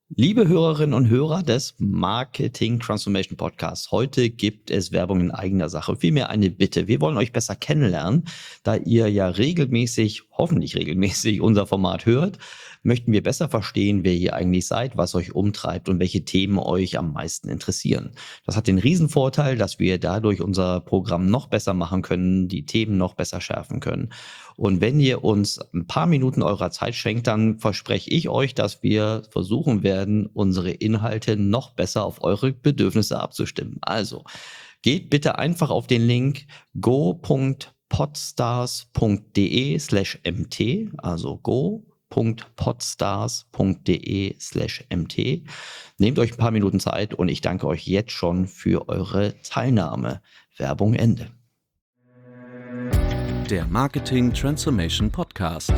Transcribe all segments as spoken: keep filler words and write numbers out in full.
Liebe Hörerinnen und Hörer des Marketing Transformation Podcasts, heute gibt es Werbung in eigener Sache. Vielmehr eine Bitte. Wir wollen euch besser kennenlernen. Da ihr ja regelmäßig, hoffentlich regelmäßig unser Format hört, möchten wir besser verstehen, wer ihr eigentlich seid, was euch umtreibt und welche Themen euch am meisten interessieren. Das hat den Riesenvorteil, dass wir dadurch unser Programm noch besser machen können, die Themen noch besser schärfen können. Und wenn ihr uns ein paar Minuten eurer Zeit schenkt, dann verspreche ich euch, dass wir versuchen werden, unsere Inhalte noch besser auf eure Bedürfnisse abzustimmen. Also geht bitte einfach auf den Link go.podstars.de slash mt, also go.podstars.de slash mt. Nehmt euch ein paar Minuten Zeit und ich danke euch jetzt schon für eure Teilnahme. Werbung Ende. Der Marketing Transformation Podcast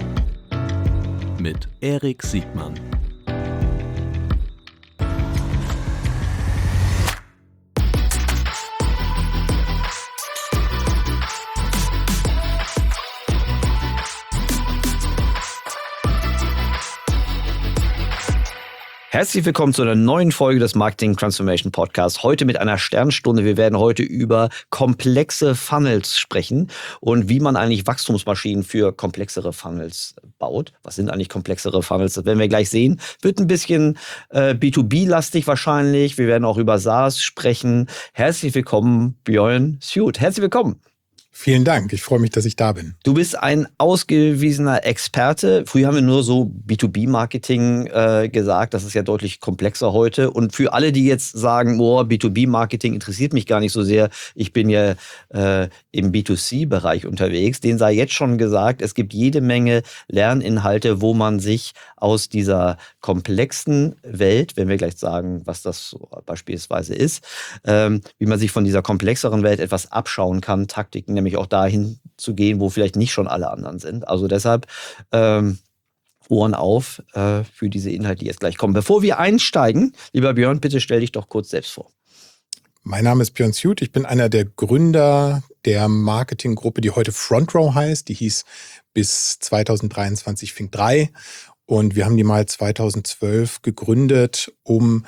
mit Erik Siegmann. Herzlich willkommen zu einer neuen Folge des Marketing Transformation Podcasts. Heute mit einer Sternstunde. Wir werden heute über komplexe Funnels sprechen und wie man eigentlich Wachstumsmaschinen für komplexere Funnels baut. Was sind eigentlich komplexere Funnels? Das werden wir gleich sehen. Wird ein bisschen äh, B zwei B-lastig wahrscheinlich. Wir werden auch über SaaS sprechen. Herzlich willkommen, Björn Suit. Herzlich willkommen. Vielen Dank, ich freue mich, dass ich da bin. Du bist ein ausgewiesener Experte. Früher haben wir nur so B zwei B-Marketing äh, gesagt, das ist ja deutlich komplexer heute. Und für alle, die jetzt sagen, oh, B zwei B-Marketing interessiert mich gar nicht so sehr, ich bin ja äh, im B zwei C-Bereich unterwegs, denen sei jetzt schon gesagt, es gibt jede Menge Lerninhalte, wo man sich aus dieser komplexen Welt, wenn wir gleich sagen, was das so beispielsweise ist, ähm, wie man sich von dieser komplexeren Welt etwas abschauen kann, Taktiken, nämlich auch dahin zu gehen, wo vielleicht nicht schon alle anderen sind. Also deshalb ähm, Ohren auf äh, für diese Inhalte, die jetzt gleich kommen. Bevor wir einsteigen, lieber Björn, bitte stell dich doch kurz selbst vor. Mein Name ist Björn Suit, ich bin einer der Gründer der Marketinggruppe, die heute Frontrow heißt. Die hieß bis zwanzig dreiundzwanzig Think drei und wir haben die mal zwanzig zwölf gegründet, um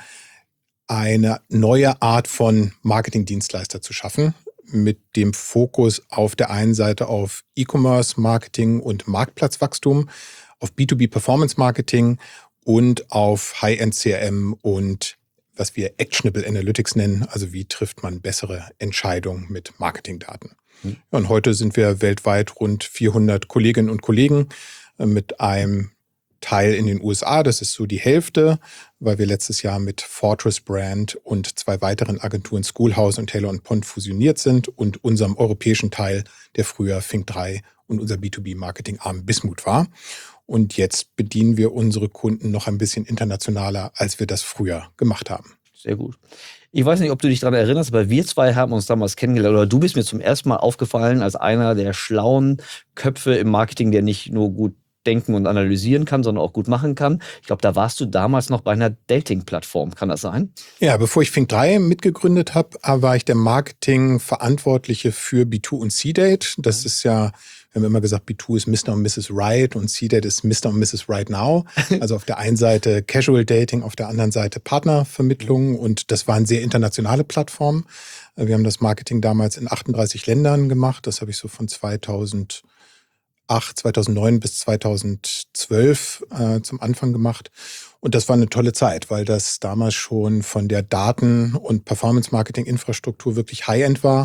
eine neue Art von Marketingdienstleister zu schaffen, mit dem Fokus auf der einen Seite auf E-Commerce-Marketing und Marktplatzwachstum, auf B zwei B-Performance-Marketing und auf High-End-C R M und was wir Actionable Analytics nennen, also wie trifft man bessere Entscheidungen mit Marketingdaten. Mhm. Und heute sind wir weltweit rund vierhundert Kolleginnen und Kollegen mit einem Teil in den U S A, das ist so die Hälfte, weil wir letztes Jahr mit Fortress Brand und zwei weiteren Agenturen Schoolhouse und Taylor und Pond fusioniert sind und unserem europäischen Teil, der früher Think drei und unser B zwei B-Marketing-Arm Bismuth war. Und jetzt bedienen wir unsere Kunden noch ein bisschen internationaler, als wir das früher gemacht haben. Sehr gut. Ich weiß nicht, ob du dich daran erinnerst, aber wir zwei haben uns damals kennengelernt, oder du bist mir zum ersten Mal aufgefallen als einer der schlauen Köpfe im Marketing, der nicht nur gut denken und analysieren kann, sondern auch gut machen kann. Ich glaube, da warst du damals noch bei einer Dating-Plattform. Kann das sein? Ja, bevor ich Think drei mitgegründet habe, war ich der Marketing-Verantwortliche für B zwei und C-Date. Das ist ja, wir haben immer gesagt, B zwei ist Mister und Misses Right und C-Date ist Mister und Misses Right Now. Also auf der einen Seite Casual Dating, auf der anderen Seite Partnervermittlung, und das waren sehr internationale Plattformen. Wir haben das Marketing damals in achtunddreißig Ländern gemacht. Das habe ich so von zweitausendacht, zweitausendneun bis zweitausendzwölf äh, zum Anfang gemacht. Und das war eine tolle Zeit, weil das damals schon von der Daten- und Performance-Marketing-Infrastruktur wirklich High-End war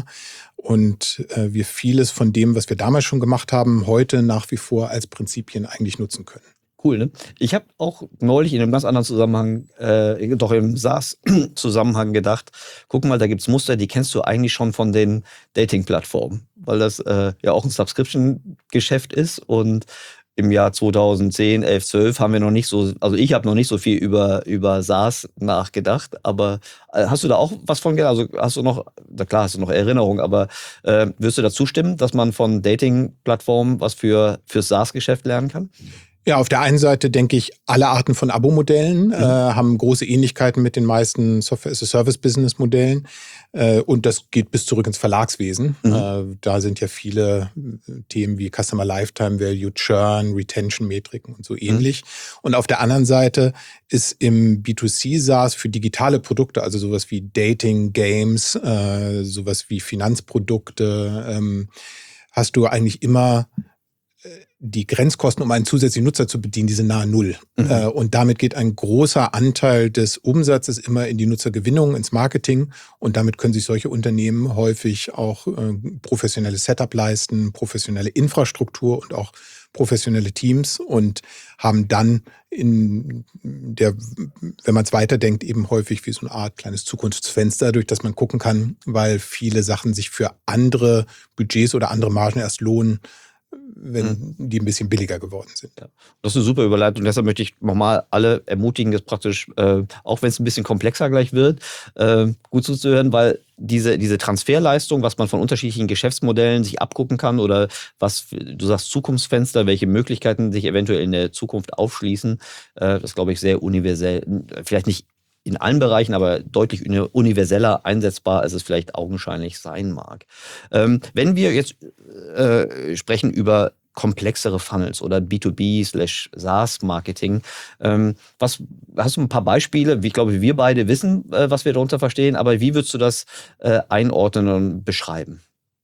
und äh, wir vieles von dem, was wir damals schon gemacht haben, heute nach wie vor als Prinzipien eigentlich nutzen können. Cool, ne? Ich habe auch neulich in einem ganz anderen Zusammenhang, äh, doch im SaaS-Zusammenhang gedacht, guck mal, da gibt's Muster, die kennst du eigentlich schon von den Dating-Plattformen, weil das äh, ja auch ein Subscription-Geschäft ist, und im Jahr zweitausendzehn, elf, zwölf haben wir noch nicht so, also ich habe noch nicht so viel über, über SaaS nachgedacht, aber äh, hast du da auch was von gedacht? Also hast du noch, na klar hast du noch Erinnerungen, aber äh, wirst du dazu stimmen, dass man von Dating-Plattformen was für fürs SaaS-Geschäft lernen kann? Ja, auf der einen Seite denke ich, alle Arten von Abo-Modellen mhm. äh, haben große Ähnlichkeiten mit den meisten Software-as-a-Service-Business-Modellen. Äh, und das geht bis zurück ins Verlagswesen. Mhm. Äh, da sind ja viele Themen wie Customer Lifetime Value, Churn, Retention-Metriken und so ähnlich. Mhm. Und auf der anderen Seite ist im B zwei C SaaS für digitale Produkte, also sowas wie Dating, Games, äh, sowas wie Finanzprodukte, ähm, hast du eigentlich immer die Grenzkosten, um einen zusätzlichen Nutzer zu bedienen, die sind nahe Null. Mhm. Äh, und damit geht ein großer Anteil des Umsatzes immer in die Nutzergewinnung, ins Marketing. Und damit können sich solche Unternehmen häufig auch äh, professionelle Setup leisten, professionelle Infrastruktur und auch professionelle Teams und haben dann in der, wenn man es weiterdenkt, eben häufig wie so eine Art kleines Zukunftsfenster, durch das man gucken kann, weil viele Sachen sich für andere Budgets oder andere Margen erst lohnen, wenn mhm. die ein bisschen billiger geworden sind. Ja. Das ist eine super Überleitung. Deshalb möchte ich nochmal alle ermutigen, das praktisch, äh, auch wenn es ein bisschen komplexer gleich wird, äh, gut zuzuhören, weil diese, diese Transferleistung, was man von unterschiedlichen Geschäftsmodellen sich abgucken kann oder was, du sagst Zukunftsfenster, welche Möglichkeiten sich eventuell in der Zukunft aufschließen, äh, das glaube ich sehr universell, vielleicht nicht in allen Bereichen, aber deutlich universeller einsetzbar, als es vielleicht augenscheinlich sein mag. Ähm, wenn wir jetzt äh, sprechen über komplexere Funnels oder B zwei B slash SaaS-Marketing, ähm, was, hast du ein paar Beispiele? Ich glaube, wir beide wissen, äh, was wir darunter verstehen, aber wie würdest du das äh, einordnen und beschreiben?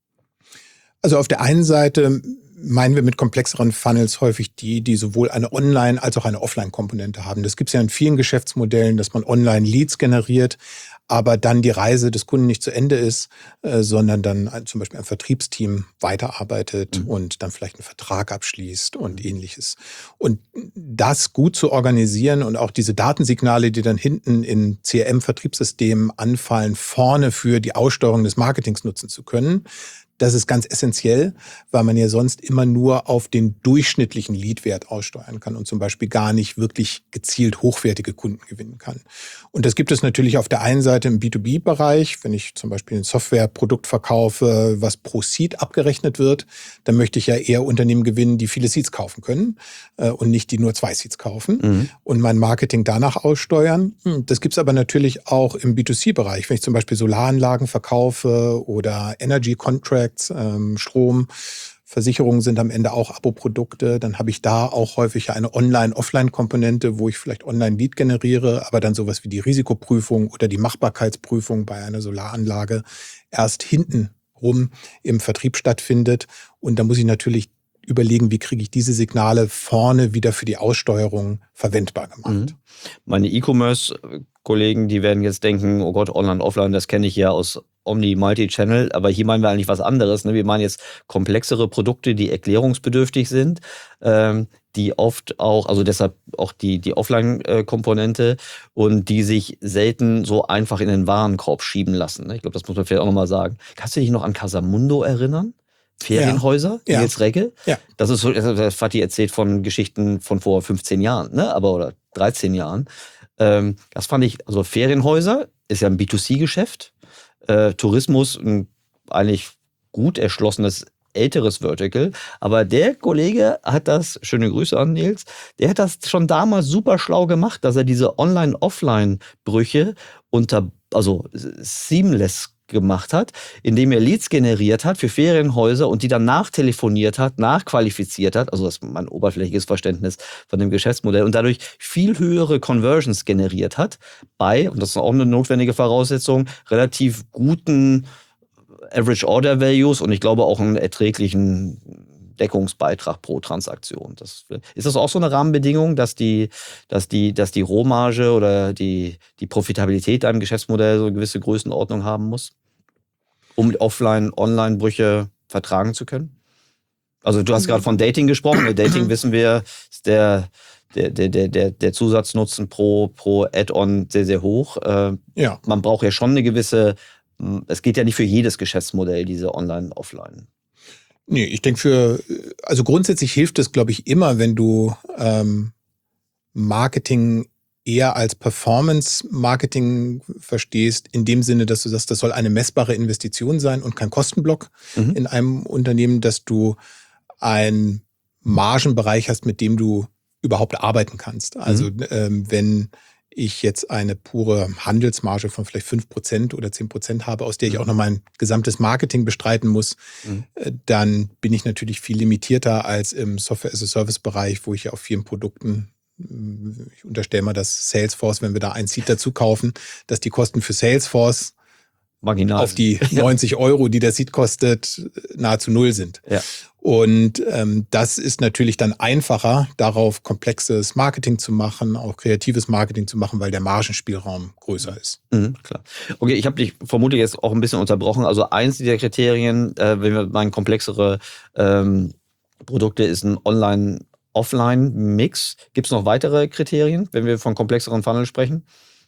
Also auf der einen Seite meinen wir mit komplexeren Funnels häufig die, die sowohl eine Online- als auch eine Offline-Komponente haben. Das gibt es ja in vielen Geschäftsmodellen, dass man Online-Leads generiert, aber dann die Reise des Kunden nicht zu Ende ist, äh, sondern dann ein, zum Beispiel ein Vertriebsteam weiterarbeitet mhm. und dann vielleicht einen Vertrag abschließt und ähnliches. Und das gut zu organisieren und auch diese Datensignale, die dann hinten in C R M-Vertriebssystemen anfallen, vorne für die Aussteuerung des Marketings nutzen zu können, das ist ganz essentiell, weil man ja sonst immer nur auf den durchschnittlichen Leadwert aussteuern kann und zum Beispiel gar nicht wirklich gezielt hochwertige Kunden gewinnen kann. Und das gibt es natürlich auf der einen Seite im B zwei B-Bereich. Wenn ich zum Beispiel ein Softwareprodukt verkaufe, was pro Seat abgerechnet wird, dann möchte ich ja eher Unternehmen gewinnen, die viele Seats kaufen können äh, und nicht die nur zwei Seats kaufen mhm. und mein Marketing danach aussteuern. Das gibt es aber natürlich auch im B zwei C-Bereich. Wenn ich zum Beispiel Solaranlagen verkaufe oder Energy Contracts, ähm, Strom, Versicherungen sind am Ende auch Abo-Produkte, dann habe ich da auch häufig eine Online-Offline-Komponente, wo ich vielleicht Online-Lead generiere, aber dann sowas wie die Risikoprüfung oder die Machbarkeitsprüfung bei einer Solaranlage erst hinten rum im Vertrieb stattfindet. Und da muss ich natürlich überlegen, wie kriege ich diese Signale vorne wieder für die Aussteuerung verwendbar gemacht. Mhm. Meine E-Commerce-Kollegen, die werden jetzt denken, oh Gott, Online, Offline, das kenne ich ja aus Omni, Multi-Channel, aber hier meinen wir eigentlich was anderes. Ne? Wir meinen jetzt komplexere Produkte, die erklärungsbedürftig sind, ähm, die oft auch, also deshalb auch die, die Offline-Komponente und die sich selten so einfach in den Warenkorb schieben lassen. Ne? Ich glaube, das muss man vielleicht auch nochmal sagen. Kannst du dich noch an Casamundo erinnern? Ferienhäuser, ja. Nils Regge. Ja. Das ist so, das Fatih erzählt von Geschichten von vor fünfzehn Jahren, ne? Aber oder dreizehn Jahren. Ähm, das fand ich, also Ferienhäuser ist ja ein B zwei C-Geschäft. Äh, Tourismus ein eigentlich gut erschlossenes älteres Vertical. Aber der Kollege hat das, schöne Grüße an Nils, der hat das schon damals super schlau gemacht, dass er diese Online-Offline-Brüche unter, also seamless gemacht hat, indem er Leads generiert hat für Ferienhäuser und die dann nachtelefoniert hat, nachqualifiziert hat, also das ist mein oberflächliches Verständnis von dem Geschäftsmodell und dadurch viel höhere Conversions generiert hat bei, und das ist auch eine notwendige Voraussetzung, relativ guten Average Order Values und ich glaube auch einen erträglichen Deckungsbeitrag pro Transaktion. Das, ist das auch so eine Rahmenbedingung, dass die, dass die, dass die Rohmarge oder die, die Profitabilität einem Geschäftsmodell so eine gewisse Größenordnung haben muss, um Offline-Online-Brüche vertragen zu können? Also du hast gerade von Dating gesprochen. Bei Dating wissen wir, ist der, der, der, der, der Zusatznutzen pro, pro Add-on sehr, sehr hoch. Äh, ja. Man braucht ja schon eine gewisse, es geht ja nicht für jedes Geschäftsmodell, diese Online-Offline. Nee, ich denke für, also grundsätzlich hilft es, glaube ich, immer, wenn du ähm, Marketing eher als Performance-Marketing verstehst, in dem Sinne, dass du sagst, das soll eine messbare Investition sein und kein Kostenblock mhm. in einem Unternehmen, dass du einen Margenbereich hast, mit dem du überhaupt arbeiten kannst. Also Mhm. ähm, wenn ich jetzt eine pure Handelsmarge von vielleicht fünf Prozent oder zehn Prozent habe, aus der ich Mhm. auch noch mein gesamtes Marketing bestreiten muss, Mhm. äh, dann bin ich natürlich viel limitierter als im Software-as-a-Service-Bereich, wo ich ja auf vielen Produkten, mh, ich unterstelle mal, dass Salesforce, wenn wir da ein Seat dazu kaufen, dass die Kosten für Salesforce Marginal auf sind. die Ja. neunzig Euro, die der Seat kostet, nahezu null sind. Ja. Und ähm, das ist natürlich dann einfacher, darauf komplexes Marketing zu machen, auch kreatives Marketing zu machen, weil der Margenspielraum größer ist. Mhm, klar. Okay, ich habe dich vermutlich jetzt auch ein bisschen unterbrochen. Also eins dieser Kriterien, äh, wenn wir meinen komplexere ähm, Produkte, ist ein Online-Offline-Mix. Gibt es noch weitere Kriterien, wenn wir von komplexeren Funnels sprechen?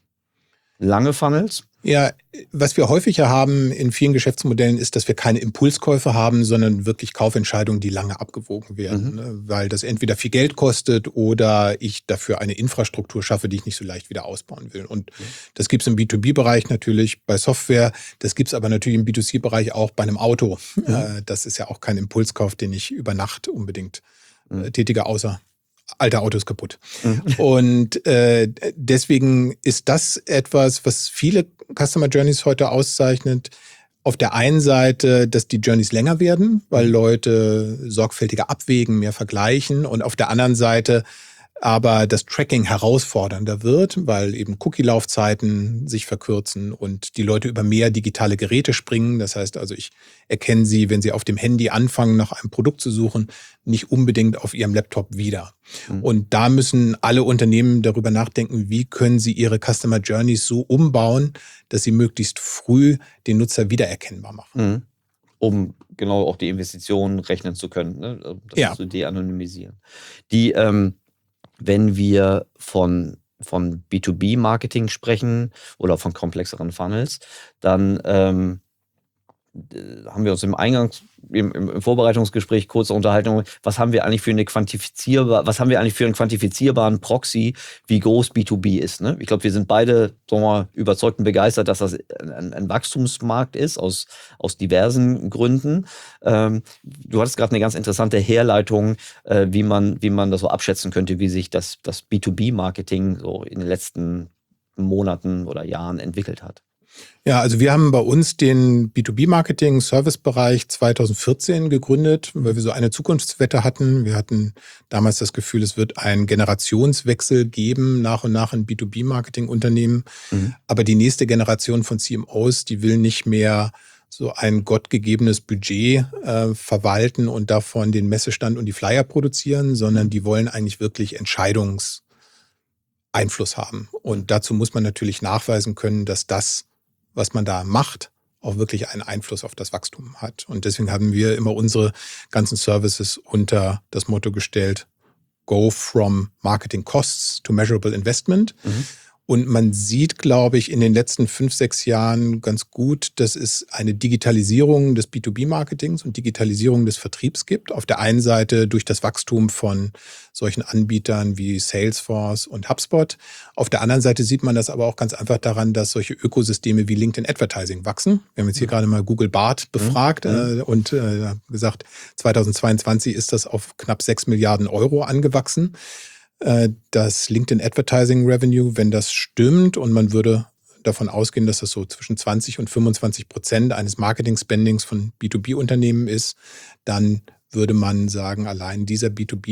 Lange Funnels? Ja, was wir häufiger haben in vielen Geschäftsmodellen ist, dass wir keine Impulskäufe haben, sondern wirklich Kaufentscheidungen, die lange abgewogen werden, Mhm. ne? Weil das entweder viel Geld kostet oder ich dafür eine Infrastruktur schaffe, die ich nicht so leicht wieder ausbauen will. Und das gibt es im B zwei B-Bereich natürlich bei Software, das gibt es aber natürlich im B zwei C-Bereich auch bei einem Auto. Mhm. Äh, Das ist ja auch kein Impulskauf, den ich über Nacht unbedingt äh, Mhm. tätige, außer alte Auto ist kaputt. Mhm. Und äh, deswegen ist das etwas, was viele Customer Journeys heute auszeichnet. Auf der einen Seite, dass die Journeys länger werden, weil Leute sorgfältiger abwägen, mehr vergleichen. Und auf der anderen Seite aber das Tracking herausfordernder wird, weil eben Cookie-Laufzeiten sich verkürzen und die Leute über mehr digitale Geräte springen. Das heißt also, ich erkenne sie, wenn sie auf dem Handy anfangen, nach einem Produkt zu suchen, nicht unbedingt auf ihrem Laptop wieder. Mhm. Und da müssen alle Unternehmen darüber nachdenken, wie können sie ihre Customer Journeys so umbauen, dass sie möglichst früh den Nutzer wiedererkennbar machen. Mhm. Um genau auch die Investitionen rechnen zu können, ne? Das Ja. zu de-anonymisieren. Die, ähm, wenn wir von, von B zwei B-Marketing sprechen oder von komplexeren Funnels, dann ähm, äh, haben wir uns im Eingangs, im, im im Vorbereitungsgespräch kurz unterhalten, was haben wir eigentlich für eine quantifizierbar, was haben wir eigentlich für einen quantifizierbaren Proxy, wie groß B zwei B ist, ne? Ich glaube, wir sind beide, sagen wir mal, überzeugt und begeistert, dass das ein, ein Wachstumsmarkt ist, aus, aus diversen Gründen. Ähm, du hattest gerade eine ganz interessante Herleitung, äh, wie man, wie man das so abschätzen könnte, wie sich das, das B zwei B-Marketing so in den letzten Monaten oder Jahren entwickelt hat. Ja, also wir haben bei uns den B zwei B-Marketing-Service-Bereich zweitausendvierzehn gegründet, weil wir so eine Zukunftswette hatten. Wir hatten damals das Gefühl, es wird einen Generationswechsel geben, nach und nach in B zwei B-Marketing-Unternehmen. Mhm. Aber die nächste Generation von C M Os, die will nicht mehr so ein gottgegebenes Budget äh, verwalten und davon den Messestand und die Flyer produzieren, sondern die wollen eigentlich wirklich Entscheidungseinfluss haben. Und dazu muss man natürlich nachweisen können, dass das, was man da macht, auch wirklich einen Einfluss auf das Wachstum hat. Und deswegen haben wir immer unsere ganzen Services unter das Motto gestellt, Go from Marketing Costs to Measurable Investment. Mhm. Und man sieht, glaube ich, in den letzten fünf, sechs Jahren ganz gut, dass es eine Digitalisierung des B zwei B-Marketings und Digitalisierung des Vertriebs gibt. Auf der einen Seite durch das Wachstum von solchen Anbietern wie Salesforce und HubSpot. Auf der anderen Seite sieht man das aber auch ganz einfach daran, dass solche Ökosysteme wie LinkedIn Advertising wachsen. Wir haben jetzt hier mhm. gerade mal Google Bart befragt mhm. äh, und äh, gesagt, zweitausendzweiundzwanzig ist das auf knapp sechs Milliarden Euro angewachsen. Das LinkedIn Advertising Revenue, wenn das stimmt und man würde davon ausgehen, dass das so zwischen zwanzig und fünfundzwanzig Prozent eines Marketing-Spendings von B zwei B-Unternehmen ist, dann würde man sagen, allein dieser B zwei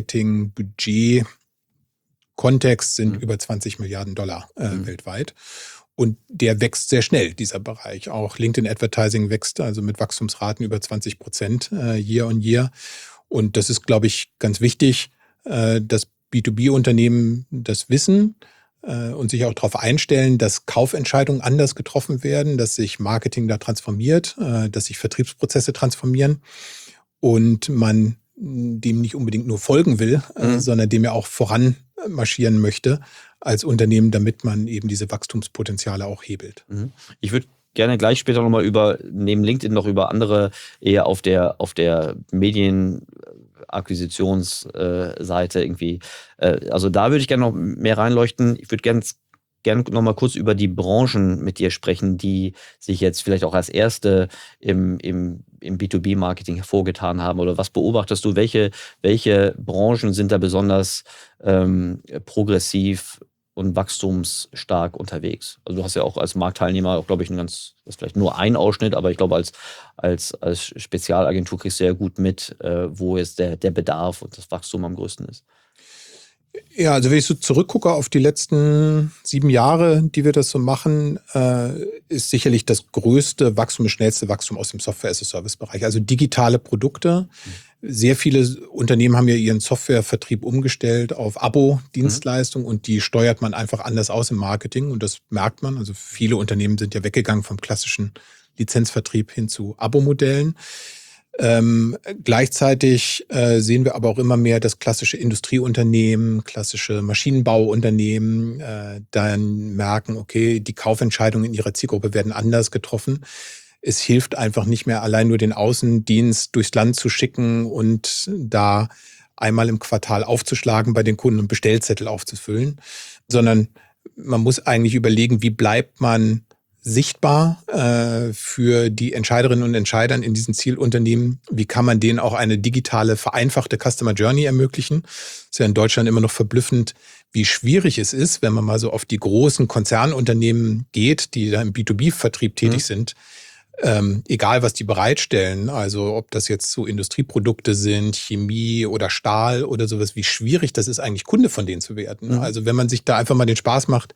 B-Marketing-Budget-Kontext sind mhm. über zwanzig Milliarden Dollar äh, mhm. weltweit. Und der wächst sehr schnell, dieser Bereich. Auch LinkedIn Advertising wächst also mit Wachstumsraten über zwanzig Prozent äh, year on year. Und das ist, glaube ich, ganz wichtig, äh, dass B zwei B-Unternehmen das wissen äh, und sich auch darauf einstellen, dass Kaufentscheidungen anders getroffen werden, dass sich Marketing da transformiert, äh, dass sich Vertriebsprozesse transformieren und man dem nicht unbedingt nur folgen will, äh, mhm. sondern dem ja auch voranmarschieren möchte als Unternehmen, damit man eben diese Wachstumspotenziale auch hebelt. Mhm. Ich würde gerne gleich später nochmal über, neben LinkedIn noch über andere, eher auf der, auf der Medien- Akquisitionsseite irgendwie. Äh, also da würde ich gerne noch mehr reinleuchten. Ich würde gerne gerne noch mal kurz über die Branchen mit dir sprechen, die sich jetzt vielleicht auch als erste im, im im B zwei B-Marketing hervorgetan haben? Oder was beobachtest du? Welche, welche Branchen sind da besonders ähm, progressiv und wachstumsstark unterwegs? Also du hast ja auch als Marktteilnehmer auch, glaube ich, ein ganz, das ist vielleicht nur ein Ausschnitt, aber ich glaube, als, als, als Spezialagentur kriegst du ja gut mit, äh, wo jetzt der, der Bedarf und das Wachstum am größten ist. Ja, also wenn ich so zurückgucke auf die letzten sieben Jahre, die wir das so machen, äh, ist sicherlich das größte Wachstum, das schnellste Wachstum aus dem Software-as-a-Service-Bereich. Also digitale Produkte. Mhm. Sehr viele Unternehmen haben ja ihren Softwarevertrieb umgestellt auf Abo-Dienstleistungen, mhm. und die steuert man einfach anders aus im Marketing und das merkt man. Also viele Unternehmen sind ja weggegangen vom klassischen Lizenzvertrieb hin zu Abo-Modellen. Ähm, gleichzeitig äh, sehen wir aber auch immer mehr, dass klassische Industrieunternehmen, klassische Maschinenbauunternehmen äh, dann merken, okay, die Kaufentscheidungen in ihrer Zielgruppe werden anders getroffen. Es hilft einfach nicht mehr, allein nur den Außendienst durchs Land zu schicken und da einmal im Quartal aufzuschlagen bei den Kunden und Bestellzettel aufzufüllen, sondern man muss eigentlich überlegen, wie bleibt man sichtbar äh, für die Entscheiderinnen und Entscheider in diesen Zielunternehmen. Wie kann man denen auch eine digitale, vereinfachte Customer Journey ermöglichen? Es ist ja in Deutschland immer noch verblüffend, wie schwierig es ist, wenn man mal so auf die großen Konzernunternehmen geht, die da im B zwei B-Vertrieb tätig mhm. sind. Ähm, egal, was die bereitstellen, also ob das jetzt so Industrieprodukte sind, Chemie oder Stahl oder sowas, wie schwierig das ist, eigentlich Kunde von denen zu werden. Mhm. Also wenn man sich da einfach mal den Spaß macht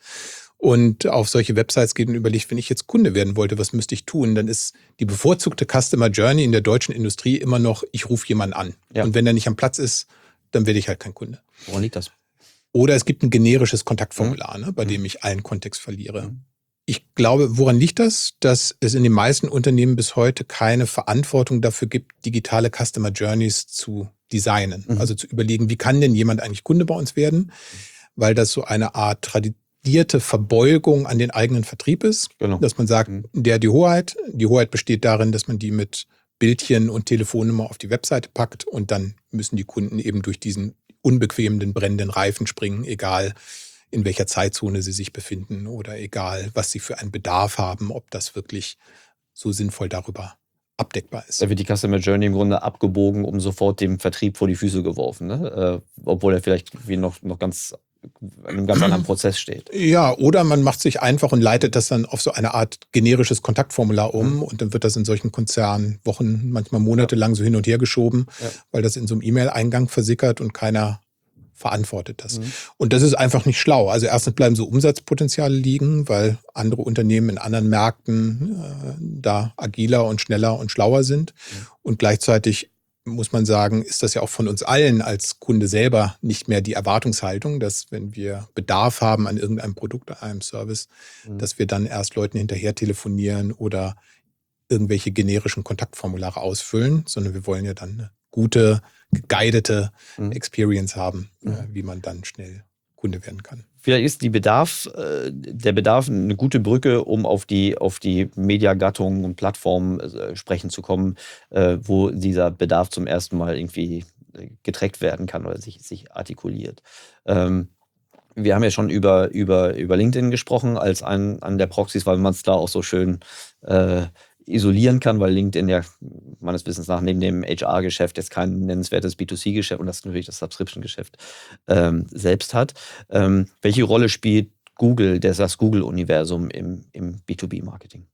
und auf solche Websites geht und überlegt, wenn ich jetzt Kunde werden wollte, was müsste ich tun? Dann ist die bevorzugte Customer Journey in der deutschen Industrie immer noch, ich rufe jemanden an. Ja. Und wenn er nicht am Platz ist, dann werde ich halt kein Kunde. Woran liegt das? Oder es gibt ein generisches Kontaktformular, mhm. ne, bei mhm. dem ich allen Kontext verliere. Mhm. Ich glaube, woran liegt das? Dass es in den meisten Unternehmen bis heute keine Verantwortung dafür gibt, digitale Customer Journeys zu designen. Mhm. Also zu überlegen, wie kann denn jemand eigentlich Kunde bei uns werden? Weil das so eine Art Tradition Verbeugung an den eigenen Vertrieb ist, genau. Dass man sagt, der die Hoheit, die Hoheit besteht darin, dass man die mit Bildchen und Telefonnummer auf die Webseite packt und dann müssen die Kunden eben durch diesen unbequemen, brennenden Reifen springen, egal in welcher Zeitzone sie sich befinden oder egal, was sie für einen Bedarf haben, ob das wirklich so sinnvoll darüber abdeckbar ist. Da wird die Customer Journey im Grunde abgebogen, um sofort dem Vertrieb vor die Füße geworfen, ne? äh, obwohl er vielleicht wie noch, noch ganz in einem ganz anderen Prozess steht. Ja, oder man macht sich einfach und leitet das dann auf so eine Art generisches Kontaktformular um mhm. und dann wird das in solchen Konzernen Wochen, manchmal monatelang so hin und her geschoben, ja. weil das in so einem E-Mail-Eingang versickert und keiner verantwortet das. Mhm. Und das ist einfach nicht schlau. Also erstens bleiben so Umsatzpotenziale liegen, weil andere Unternehmen in anderen Märkten äh, da agiler und schneller und schlauer sind. Mhm. Und gleichzeitig muss man sagen, ist das ja auch von uns allen als Kunde selber nicht mehr die Erwartungshaltung, dass wenn wir Bedarf haben an irgendeinem Produkt, an einem Service, mhm. dass wir dann erst Leuten hinterher telefonieren oder irgendwelche generischen Kontaktformulare ausfüllen, sondern wir wollen ja dann eine gute, geguidete mhm. Experience haben, mhm. äh, wie man dann schnell Kunde werden kann. Vielleicht ist die Bedarf, äh, der Bedarf eine gute Brücke, um auf die, auf die Mediagattungen und Plattformen äh, sprechen zu kommen, äh, wo dieser Bedarf zum ersten Mal irgendwie getrackt werden kann oder sich, sich artikuliert. Ähm, wir haben ja schon über, über, über LinkedIn gesprochen als einen, einen der Proxys, weil man es da auch so schön äh, isolieren kann, weil LinkedIn ja meines Wissens nach neben dem H R-Geschäft jetzt kein nennenswertes B zwei C-Geschäft und das natürlich das Subscription-Geschäft ähm, selbst hat. Ähm, welche Rolle spielt Google, das Google-Universum im, im B zwei B-Marketing?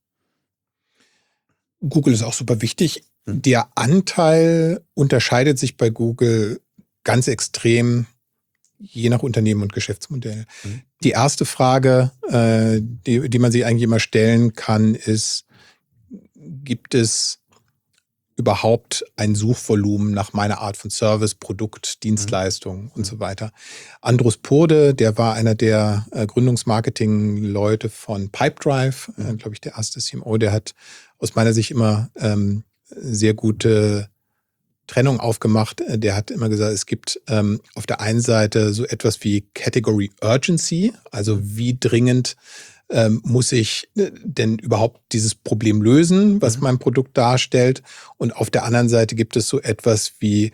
Google ist auch super wichtig. Hm. Der Anteil unterscheidet sich bei Google ganz extrem je nach Unternehmen und Geschäftsmodell. Hm. Die erste Frage, äh, die, die man sich eigentlich immer stellen kann, ist, gibt es überhaupt ein Suchvolumen nach meiner Art von Service, Produkt, Dienstleistung mhm. und so weiter. Andrus Purde, der war einer der äh, Gründungsmarketing-Leute von Pipedrive, mhm. äh, glaube ich, der erste C M O, der hat aus meiner Sicht immer ähm, sehr gute Trennung aufgemacht. Der hat immer gesagt, es gibt ähm, auf der einen Seite so etwas wie Category Urgency, also wie dringend Ähm, muss ich denn überhaupt dieses Problem lösen, was mhm. mein Produkt darstellt? Und auf der anderen Seite gibt es so etwas wie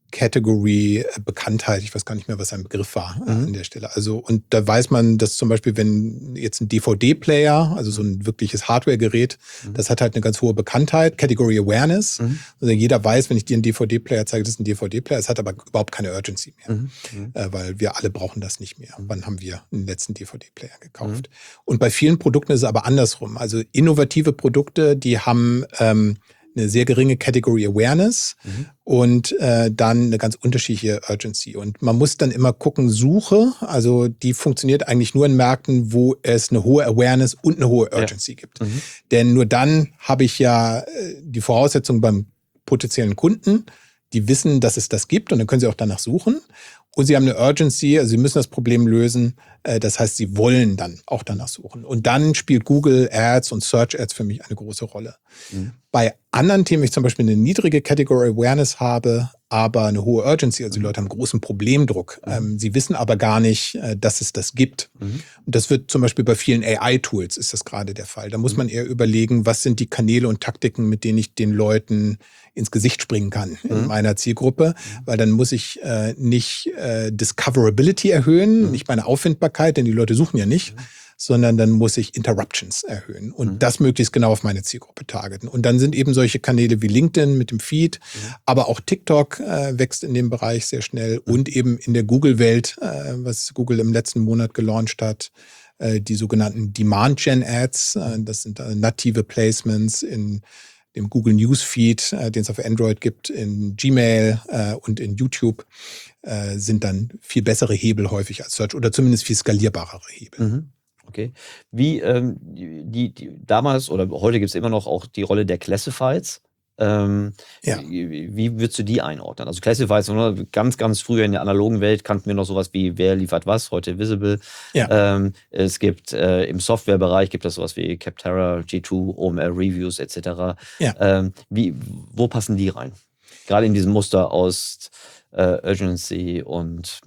Category Bekanntheit. Ich weiß gar nicht mehr, was sein Begriff war äh, an der Stelle. Also, und da weiß man, dass zum Beispiel, wenn jetzt ein D V D-Player, also so ein wirkliches Hardware-Gerät, mhm. das hat halt eine ganz hohe Bekanntheit, Category Awareness. Mhm. Also jeder weiß, wenn ich dir einen D V D-Player zeige, das ist ein D V D-Player. Es hat aber überhaupt keine Urgency mehr, mhm. äh, weil wir alle brauchen das nicht mehr. Mhm. Wann haben wir den letzten D V D-Player gekauft? Mhm. Und bei vielen Produkten ist es aber andersrum. Also innovative Produkte, die haben ähm, eine sehr geringe Category Awareness mhm. und äh, dann eine ganz unterschiedliche Urgency. Und man muss dann immer gucken, Suche, also die funktioniert eigentlich nur in Märkten, wo es eine hohe Awareness und eine hohe Urgency ja. gibt. Mhm. Denn nur dann habe ich ja die Voraussetzung beim potenziellen Kunden, die wissen, dass es das gibt und dann können sie auch danach suchen. Und sie haben eine Urgency, also sie müssen das Problem lösen. Das heißt, sie wollen dann auch danach suchen. Und dann spielt Google Ads und Search Ads für mich eine große Rolle. Mhm. Bei anderen Themen, wenn ich zum Beispiel eine niedrige Category Awareness habe, aber eine hohe Urgency, also die Leute haben großen Problemdruck. Mhm. Ähm, sie wissen aber gar nicht, dass es das gibt. Mhm. Und das wird zum Beispiel bei vielen A I-Tools ist das gerade der Fall. Da muss man eher überlegen, was sind die Kanäle und Taktiken, mit denen ich den Leuten ins Gesicht springen kann in mhm. meiner Zielgruppe, weil dann muss ich äh, nicht äh, Discoverability erhöhen, mhm. nicht meine Auffindbarkeit, denn die Leute suchen ja nicht, mhm. sondern dann muss ich Interruptions erhöhen und mhm. das möglichst genau auf meine Zielgruppe targeten. Und dann sind eben solche Kanäle wie LinkedIn mit dem Feed, mhm. aber auch TikTok äh, wächst in dem Bereich sehr schnell mhm. und eben in der Google-Welt, äh, was Google im letzten Monat gelauncht hat, äh, die sogenannten Demand-Gen-Ads, äh, das sind äh, native Placements in dem Google Newsfeed, äh, den es auf Android gibt, in Gmail äh, und in YouTube, äh, sind dann viel bessere Hebel häufig als Search oder zumindest viel skalierbarere Hebel. Mhm. Okay. Wie ähm, die, die damals oder heute gibt es immer noch auch die Rolle der Classifieds. Ähm, ja. wie, wie würdest du die einordnen? Also Classifieds, ganz, ganz früher in der analogen Welt kannten wir noch sowas wie wer liefert was, heute Visible. Ja. Ähm, es gibt äh, im Softwarebereich gibt es sowas wie Capterra, G zwei, O M R Reviews et cetera. Ja. Ähm, wie, wo passen die rein? Gerade in diesem Muster aus äh, Urgency und,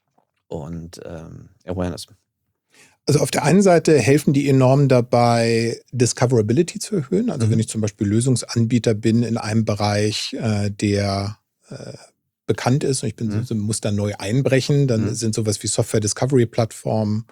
und ähm, Awareness. Also auf der einen Seite helfen die enorm dabei, Discoverability zu erhöhen. Also mhm. wenn ich zum Beispiel Lösungsanbieter bin in einem Bereich, äh, der äh, bekannt ist und ich bin, mhm. so, muss da neu einbrechen, dann mhm. sind sowas wie Software Discovery Plattformen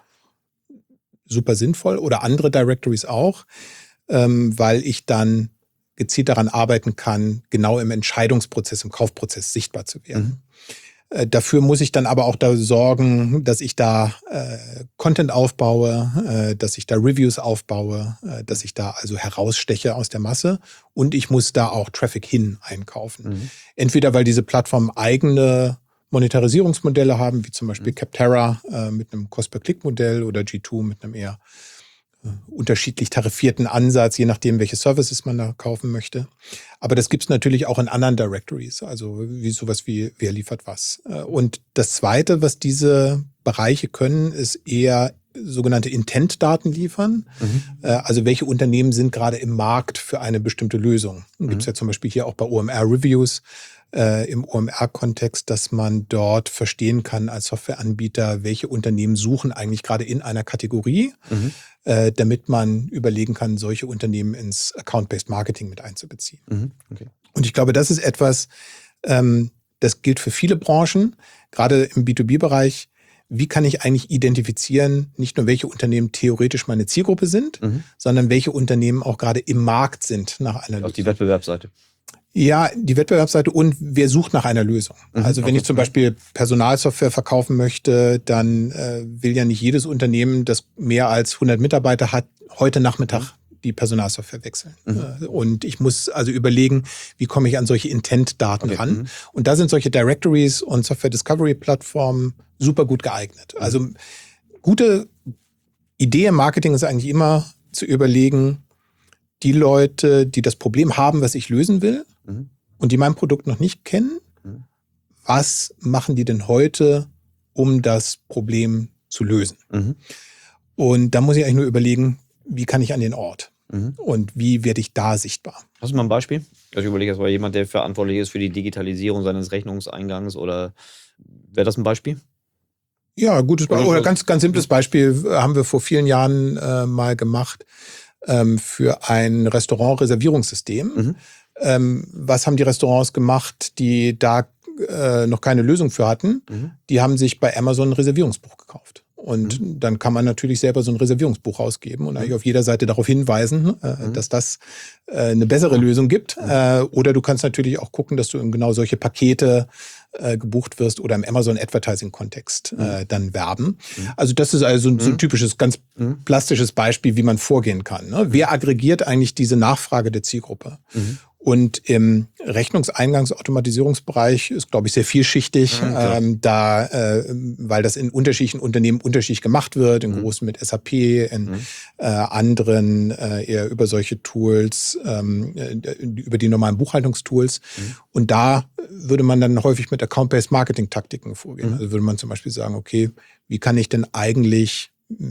super sinnvoll oder andere Directories auch, ähm, weil ich dann gezielt daran arbeiten kann, genau im Entscheidungsprozess, im Kaufprozess sichtbar zu werden. Mhm. Dafür muss ich dann aber auch da sorgen, dass ich da äh, Content aufbaue, äh, dass ich da Reviews aufbaue, äh, dass ich da also heraussteche aus der Masse und ich muss da auch Traffic hin einkaufen. Mhm. Entweder weil diese Plattformen eigene Monetarisierungsmodelle haben, wie zum Beispiel mhm. Capterra äh, mit einem Cost-per-Click-Modell oder G zwei mit einem eher unterschiedlich tarifierten Ansatz, je nachdem, welche Services man da kaufen möchte. Aber das gibt es natürlich auch in anderen Directories, also wie sowas wie wer liefert was. Und das Zweite, was diese Bereiche können, ist eher sogenannte Intent-Daten liefern. Mhm. Also welche Unternehmen sind gerade im Markt für eine bestimmte Lösung. Mhm. Gibt es ja zum Beispiel hier auch bei O M R-Reviews äh, im O M R-Kontext, dass man dort verstehen kann als Softwareanbieter, welche Unternehmen suchen eigentlich gerade in einer Kategorie, mhm. äh, damit man überlegen kann, solche Unternehmen ins Account-Based Marketing mit einzubeziehen. Mhm. Okay. Und ich glaube, das ist etwas, ähm, das gilt für viele Branchen, gerade im B zwei B-Bereich. Wie kann ich eigentlich identifizieren, nicht nur welche Unternehmen theoretisch meine Zielgruppe sind, mhm. sondern welche Unternehmen auch gerade im Markt sind nach einer Lösung. Auf die Wettbewerbsseite. Ja, die Wettbewerbsseite und wer sucht nach einer Lösung. Mhm. Also wenn okay. ich zum Beispiel Personalsoftware verkaufen möchte, dann äh, will ja nicht jedes Unternehmen, das mehr als hundert Mitarbeiter hat, heute Nachmittag mhm. die Personalsoftware wechseln. Mhm. Und ich muss also überlegen, wie komme ich an solche Intent-Daten okay. ran. Mhm. Und da sind solche Directories und Software-Discovery-Plattformen super gut geeignet. Mhm. Also gute Idee im Marketing ist eigentlich immer zu überlegen, die Leute, die das Problem haben, was ich lösen will mhm. und die mein Produkt noch nicht kennen, mhm. was machen die denn heute, um das Problem zu lösen? Mhm. Und da muss ich eigentlich nur überlegen, wie kann ich an den Ort? Mhm. Und wie werde ich da sichtbar? Hast du mal ein Beispiel? Also ich überlege, das war jemand, der verantwortlich ist für die Digitalisierung seines Rechnungseingangs oder wäre das ein Beispiel? Ja, gutes Beispiel. Oder ganz, ganz simples Beispiel haben wir vor vielen Jahren äh, mal gemacht ähm, für ein Restaurant-Reservierungssystem. Mhm. Ähm, was haben die Restaurants gemacht, die da äh, noch keine Lösung für hatten, mhm. die haben sich bei Amazon ein Reservierungsbuch gekauft. Und mhm. dann kann man natürlich selber so ein Reservierungsbuch rausgeben und mhm. eigentlich auf jeder Seite darauf hinweisen, äh, mhm. dass das äh, eine bessere Lösung gibt. Mhm. Äh, oder du kannst natürlich auch gucken, dass du in genau solche Pakete äh, gebucht wirst oder im Amazon Advertising-Kontext mhm. äh, dann werben. Mhm. Also das ist also so ein mhm. typisches, ganz mhm. plastisches Beispiel, wie man vorgehen kann. Ne? Wer aggregiert eigentlich diese Nachfrage der Zielgruppe? Mhm. Und im Rechnungseingangsautomatisierungsbereich ist, glaube ich, sehr vielschichtig, ja, ähm, da, äh, weil das in unterschiedlichen Unternehmen unterschiedlich gemacht wird, in mhm. großen mit S A P, in mhm. äh, anderen äh, eher über solche Tools, ähm, über die normalen Buchhaltungstools. Mhm. Und da würde man dann häufig mit Account-Based Marketing-Taktiken vorgehen. Mhm. Also würde man zum Beispiel sagen, okay, wie kann ich denn eigentlich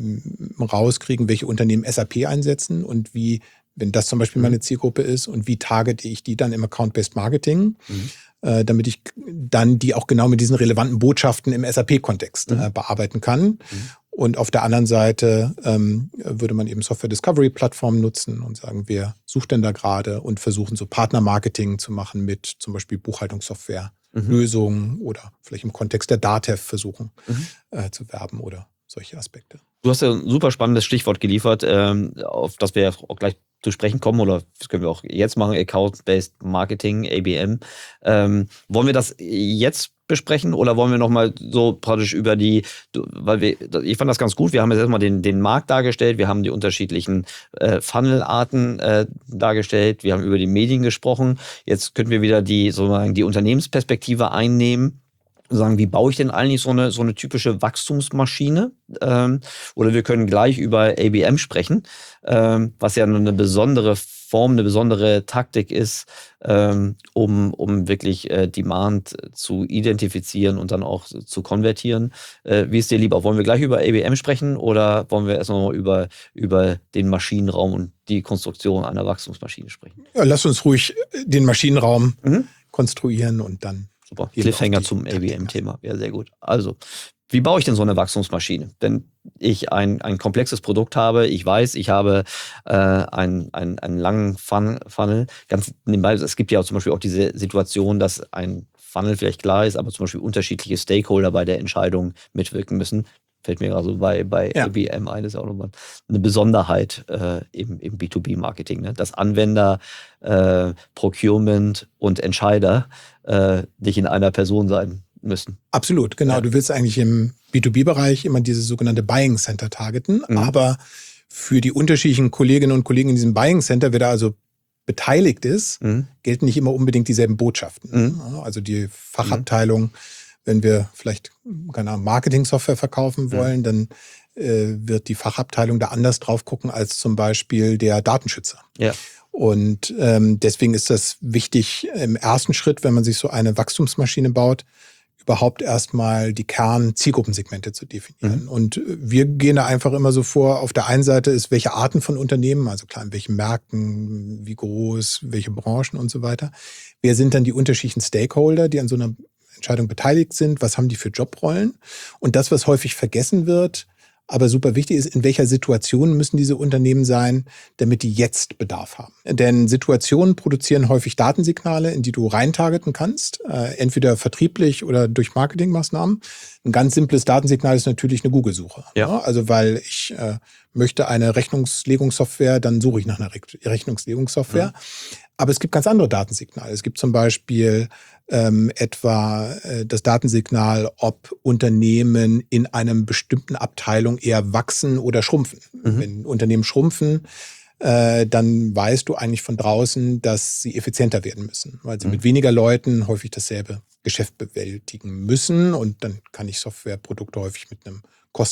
mh, rauskriegen, welche Unternehmen S A P einsetzen und wie, wenn das zum Beispiel meine Zielgruppe ist, und wie targete ich die dann im Account-Based Marketing, mhm. äh, damit ich dann die auch genau mit diesen relevanten Botschaften im S A P-Kontext mhm. äh, bearbeiten kann. Mhm. Und auf der anderen Seite ähm, würde man eben Software-Discovery-Plattformen nutzen und sagen, wer sucht denn da gerade, und versuchen so Partner-Marketing zu machen mit zum Beispiel Buchhaltungssoftware-Lösungen mhm. oder vielleicht im Kontext der DATEV versuchen mhm. äh, zu werben oder solche Aspekte. Du hast ja ein super spannendes Stichwort geliefert, ähm, auf das wir ja auch gleich zu sprechen kommen, oder das können wir auch jetzt machen, Account-Based Marketing, A B M. Ähm, wollen wir das jetzt besprechen oder wollen wir nochmal so praktisch über die, weil wir, ich fand das ganz gut, wir haben jetzt erstmal den, den Markt dargestellt, wir haben die unterschiedlichen äh, Funnel-Arten äh, dargestellt, wir haben über die Medien gesprochen, jetzt könnten wir wieder die, sozusagen die Unternehmensperspektive einnehmen. Sagen, wie baue ich denn eigentlich so eine, so eine typische Wachstumsmaschine? Ähm, oder wir können gleich über A B M sprechen, ähm, was ja eine besondere Form, eine besondere Taktik ist, ähm, um, um wirklich äh, Demand zu identifizieren und dann auch zu konvertieren. Äh, wie ist dir lieber? Wollen wir gleich über A B M sprechen oder wollen wir erst noch mal über, über den Maschinenraum und die Konstruktion einer Wachstumsmaschine sprechen? Ja, lass uns ruhig den Maschinenraum mhm. konstruieren und dann super. Cliffhanger zum A B M-Thema. Ja, sehr gut. Also, wie baue ich denn so eine Wachstumsmaschine? Wenn ich ein, ein komplexes Produkt habe, ich weiß, ich habe äh, einen, einen, einen langen Fun Funnel. Ganz nebenbei, es gibt ja auch zum Beispiel auch diese Situation, dass ein Funnel vielleicht klar ist, aber zum Beispiel unterschiedliche Stakeholder bei der Entscheidung mitwirken müssen. Fällt mir gerade so bei, bei ja. A B M ein, ist ja auch nochmal eine Besonderheit äh, im, im B zwei B-Marketing, ne? Dass Anwender, äh, Procurement und Entscheider äh, nicht in einer Person sein müssen. Absolut, genau. Ja. Du willst eigentlich im B zwei B-Bereich immer diese sogenannte Buying Center targeten, mhm. aber für die unterschiedlichen Kolleginnen und Kollegen in diesem Buying Center, wer da also beteiligt ist, mhm. gelten nicht immer unbedingt dieselben Botschaften. Mhm. Also die Fachabteilung, mhm. wenn wir vielleicht keine Ahnung, Marketing-Software verkaufen wollen, mhm. dann äh, wird die Fachabteilung da anders drauf gucken als zum Beispiel der Datenschützer. Ja. Und ähm, deswegen ist das wichtig im ersten Schritt, wenn man sich so eine Wachstumsmaschine baut, überhaupt erstmal die Kern-Zielgruppensegmente zu definieren. Mhm. Und wir gehen da einfach immer so vor, auf der einen Seite ist, welche Arten von Unternehmen, also klar, in welchen Märkten, wie groß, welche Branchen und so weiter. Wer sind dann die unterschiedlichen Stakeholder, die an so einer Entscheidung beteiligt sind? Was haben die für Jobrollen? Und das, was häufig vergessen wird, aber super wichtig ist, in welcher Situation müssen diese Unternehmen sein, damit die jetzt Bedarf haben. Denn Situationen produzieren häufig Datensignale, in die du reintargeten kannst, äh, entweder vertrieblich oder durch Marketingmaßnahmen. Ein ganz simples Datensignal ist natürlich eine Google-Suche. Ja. Ja, also weil ich äh, möchte eine Rechnungslegungssoftware, dann suche ich nach einer Re- Rechnungslegungssoftware. Mhm. Aber es gibt ganz andere Datensignale. Es gibt zum Beispiel ähm, etwa äh, das Datensignal, ob Unternehmen in einem bestimmten Abteilung eher wachsen oder schrumpfen. Mhm. Wenn Unternehmen schrumpfen, äh, dann weißt du eigentlich von draußen, dass sie effizienter werden müssen, weil sie mhm. mit weniger Leuten häufig dasselbe Geschäft bewältigen müssen. Und dann kann ich Softwareprodukte häufig mit einem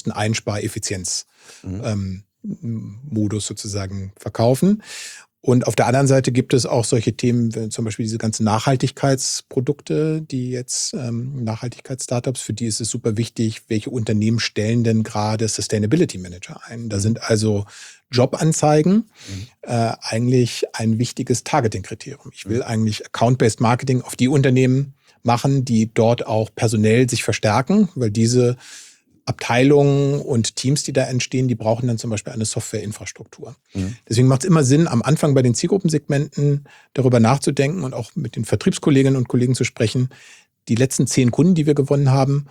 Kosteneinspar-Effizienz-Modus mhm. ähm, sozusagen verkaufen. Und auf der anderen Seite gibt es auch solche Themen, zum Beispiel diese ganzen Nachhaltigkeitsprodukte, die jetzt ähm, Nachhaltigkeitsstartups, für die ist es super wichtig, welche Unternehmen stellen denn gerade Sustainability Manager ein. Da mhm. sind also Jobanzeigen mhm. äh, eigentlich ein wichtiges Targeting-Kriterium. Ich will mhm. eigentlich Account-Based Marketing auf die Unternehmen machen, die dort auch personell sich verstärken, weil diese Abteilungen und Teams, die da entstehen, die brauchen dann zum Beispiel eine Softwareinfrastruktur. Mhm. Deswegen macht es immer Sinn, am Anfang bei den Zielgruppensegmenten darüber nachzudenken und auch mit den Vertriebskolleginnen und Kollegen zu sprechen, die letzten zehn Kunden, die wir gewonnen haben,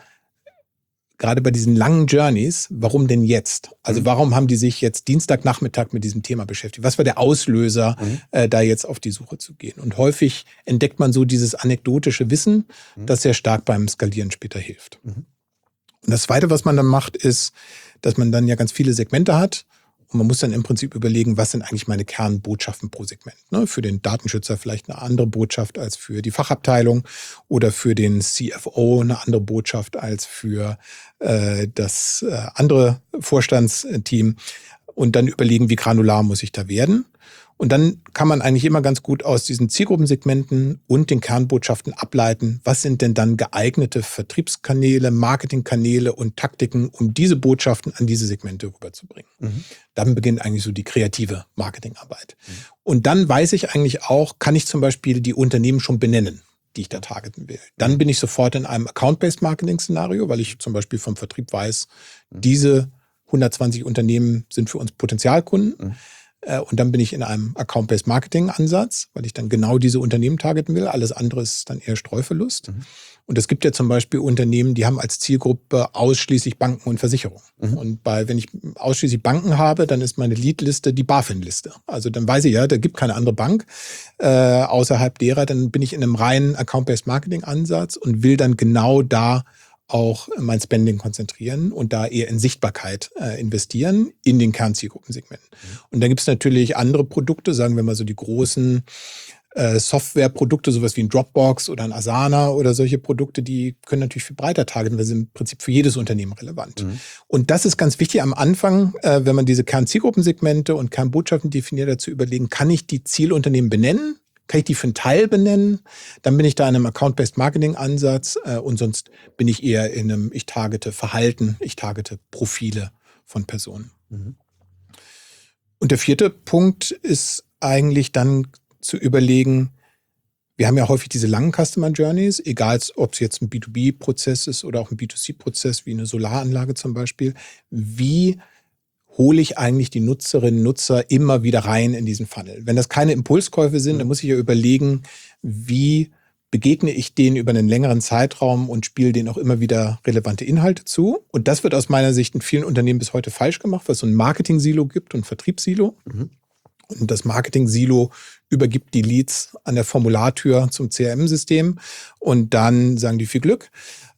gerade bei diesen langen Journeys, warum denn jetzt? Also warum haben die sich jetzt Dienstagnachmittag mit diesem Thema beschäftigt? Was war der Auslöser, mhm. äh, da jetzt auf die Suche zu gehen? Und häufig entdeckt man so dieses anekdotische Wissen, mhm. das sehr stark beim Skalieren später hilft. Mhm. Und das Zweite, was man dann macht, ist, dass man dann ja ganz viele Segmente hat. Und man muss dann im Prinzip überlegen, was sind eigentlich meine Kernbotschaften pro Segment. Ne? Für den Datenschützer vielleicht eine andere Botschaft als für die Fachabteilung oder für den C F O eine andere Botschaft als für äh, das äh, andere Vorstandsteam. Und dann überlegen, wie granular muss ich da werden. Und dann kann man eigentlich immer ganz gut aus diesen Zielgruppensegmenten und den Kernbotschaften ableiten, was sind denn dann geeignete Vertriebskanäle, Marketingkanäle und Taktiken, um diese Botschaften an diese Segmente rüberzubringen. Mhm. Dann beginnt eigentlich so die kreative Marketingarbeit. Mhm. Und dann weiß ich eigentlich auch, kann ich zum Beispiel die Unternehmen schon benennen, die ich da targeten will. Dann bin ich sofort in einem Account-Based Marketing-Szenario, weil ich zum Beispiel vom Vertrieb weiß, mhm. diese hundertzwanzig Unternehmen sind für uns Potenzialkunden. Mhm. Und dann bin ich in einem Account-Based Marketing-Ansatz, weil ich dann genau diese Unternehmen targeten will. Alles andere ist dann eher Streuverlust. Mhm. Und es gibt ja zum Beispiel Unternehmen, die haben als Zielgruppe ausschließlich Banken und Versicherungen. Mhm. Und bei, wenn ich ausschließlich Banken habe, dann ist meine Leadliste die BaFin-Liste. Also dann weiß ich ja, da gibt keine andere Bank äh, außerhalb derer. Dann bin ich in einem reinen Account-Based Marketing-Ansatz und will dann genau da auch mein Spending konzentrieren und da eher in Sichtbarkeit äh, investieren in den Kernzielgruppensegmenten. Mhm. Und dann gibt es natürlich andere Produkte, sagen wir mal so die großen äh, Softwareprodukte, sowas wie ein Dropbox oder ein Asana oder solche Produkte, die können natürlich viel breiter targeten, weil sie im Prinzip für jedes Unternehmen relevant. Mhm. Und das ist ganz wichtig am Anfang, äh, wenn man diese Kernzielgruppensegmente und Kernbotschaften definiert, dazu überlegen, kann ich die Zielunternehmen benennen? Kann ich die für einen Teil benennen? Dann bin ich da in einem Account-Based Marketing-Ansatz äh, und sonst bin ich eher in einem, ich targete Verhalten, ich targete Profile von Personen. Mhm. Und der vierte Punkt ist eigentlich dann zu überlegen, wir haben ja häufig diese langen Customer Journeys, egal ob es jetzt ein B zwei B-Prozess ist oder auch ein B zwei C-Prozess, wie eine Solaranlage zum Beispiel. Wie hole ich eigentlich die Nutzerinnen und Nutzer immer wieder rein in diesen Funnel? Wenn das keine Impulskäufe sind, dann muss ich ja überlegen, wie begegne ich denen über einen längeren Zeitraum und spiele denen auch immer wieder relevante Inhalte zu. Und das wird aus meiner Sicht in vielen Unternehmen bis heute falsch gemacht, weil es so ein Marketing-Silo gibt und ein Vertriebssilo. Mhm. Und das Marketing-Silo übergibt die Leads an der Formulartür zum C R M-System und dann sagen die viel Glück.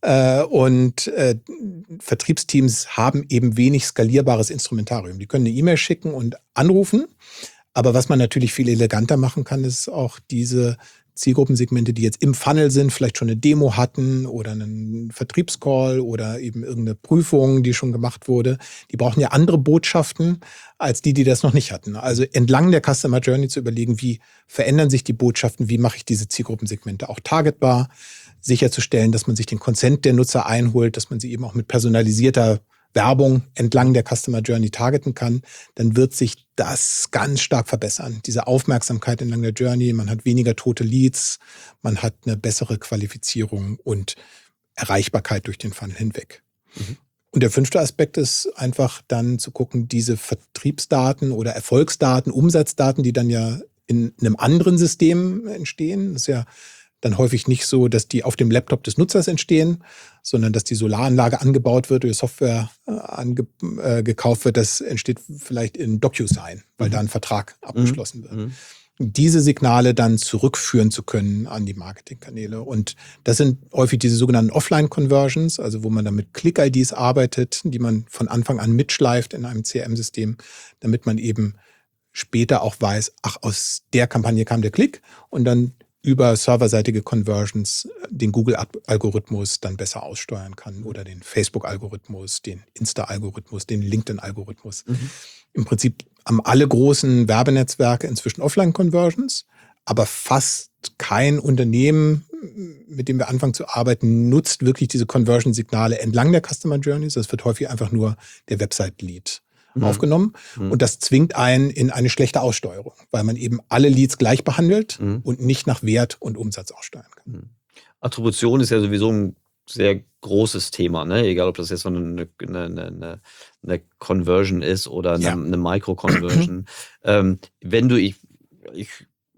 Und äh, Vertriebsteams haben eben wenig skalierbares Instrumentarium. Die können eine E-Mail schicken und anrufen. Aber was man natürlich viel eleganter machen kann, ist auch diese Zielgruppensegmente, die jetzt im Funnel sind, vielleicht schon eine Demo hatten oder einen Vertriebscall oder eben irgendeine Prüfung, die schon gemacht wurde. Die brauchen ja andere Botschaften als die, die das noch nicht hatten. Also entlang der Customer Journey zu überlegen, wie verändern sich die Botschaften, wie mache ich diese Zielgruppensegmente auch targetbar, sicherzustellen, dass man sich den Consent der Nutzer einholt, dass man sie eben auch mit personalisierter Werbung entlang der Customer Journey targeten kann, dann wird sich das ganz stark verbessern. Diese Aufmerksamkeit entlang der Journey, man hat weniger tote Leads, man hat eine bessere Qualifizierung und Erreichbarkeit durch den Funnel hinweg. Mhm. Und der fünfte Aspekt ist einfach dann zu gucken, diese Vertriebsdaten oder Erfolgsdaten, Umsatzdaten, die dann ja in einem anderen System entstehen, das ist ja dann häufig nicht so, dass die auf dem Laptop des Nutzers entstehen, sondern dass die Solaranlage angebaut wird oder Software äh, ange, äh, gekauft wird. Das entsteht vielleicht in DocuSign, weil mhm. da ein Vertrag abgeschlossen mhm. wird. Mhm. Diese Signale dann zurückführen zu können an die Marketingkanäle. Und das sind häufig diese sogenannten Offline-Conversions, also wo man dann mit Click-I Ds arbeitet, die man von Anfang an mitschleift in einem C R M-System, damit man eben später auch weiß, ach, aus der Kampagne kam der Klick und dann über serverseitige Conversions den Google-Algorithmus dann besser aussteuern kann oder den Facebook-Algorithmus, den Insta-Algorithmus, den LinkedIn-Algorithmus. Mhm. Im Prinzip haben alle großen Werbenetzwerke inzwischen Offline-Conversions, aber fast kein Unternehmen, mit dem wir anfangen zu arbeiten, nutzt wirklich diese Conversion-Signale entlang der Customer Journeys. Das wird häufig einfach nur der Website-Lead Mhm. aufgenommen. Mhm. Und das zwingt einen in eine schlechte Aussteuerung, weil man eben alle Leads gleich behandelt mhm. und nicht nach Wert und Umsatz aussteuern kann. Mhm. Attribution ist ja sowieso ein sehr großes Thema, ne? Egal, ob das jetzt so eine, eine, eine, eine Conversion ist oder eine, ja. eine Micro-Conversion. ähm, wenn du, ich, ich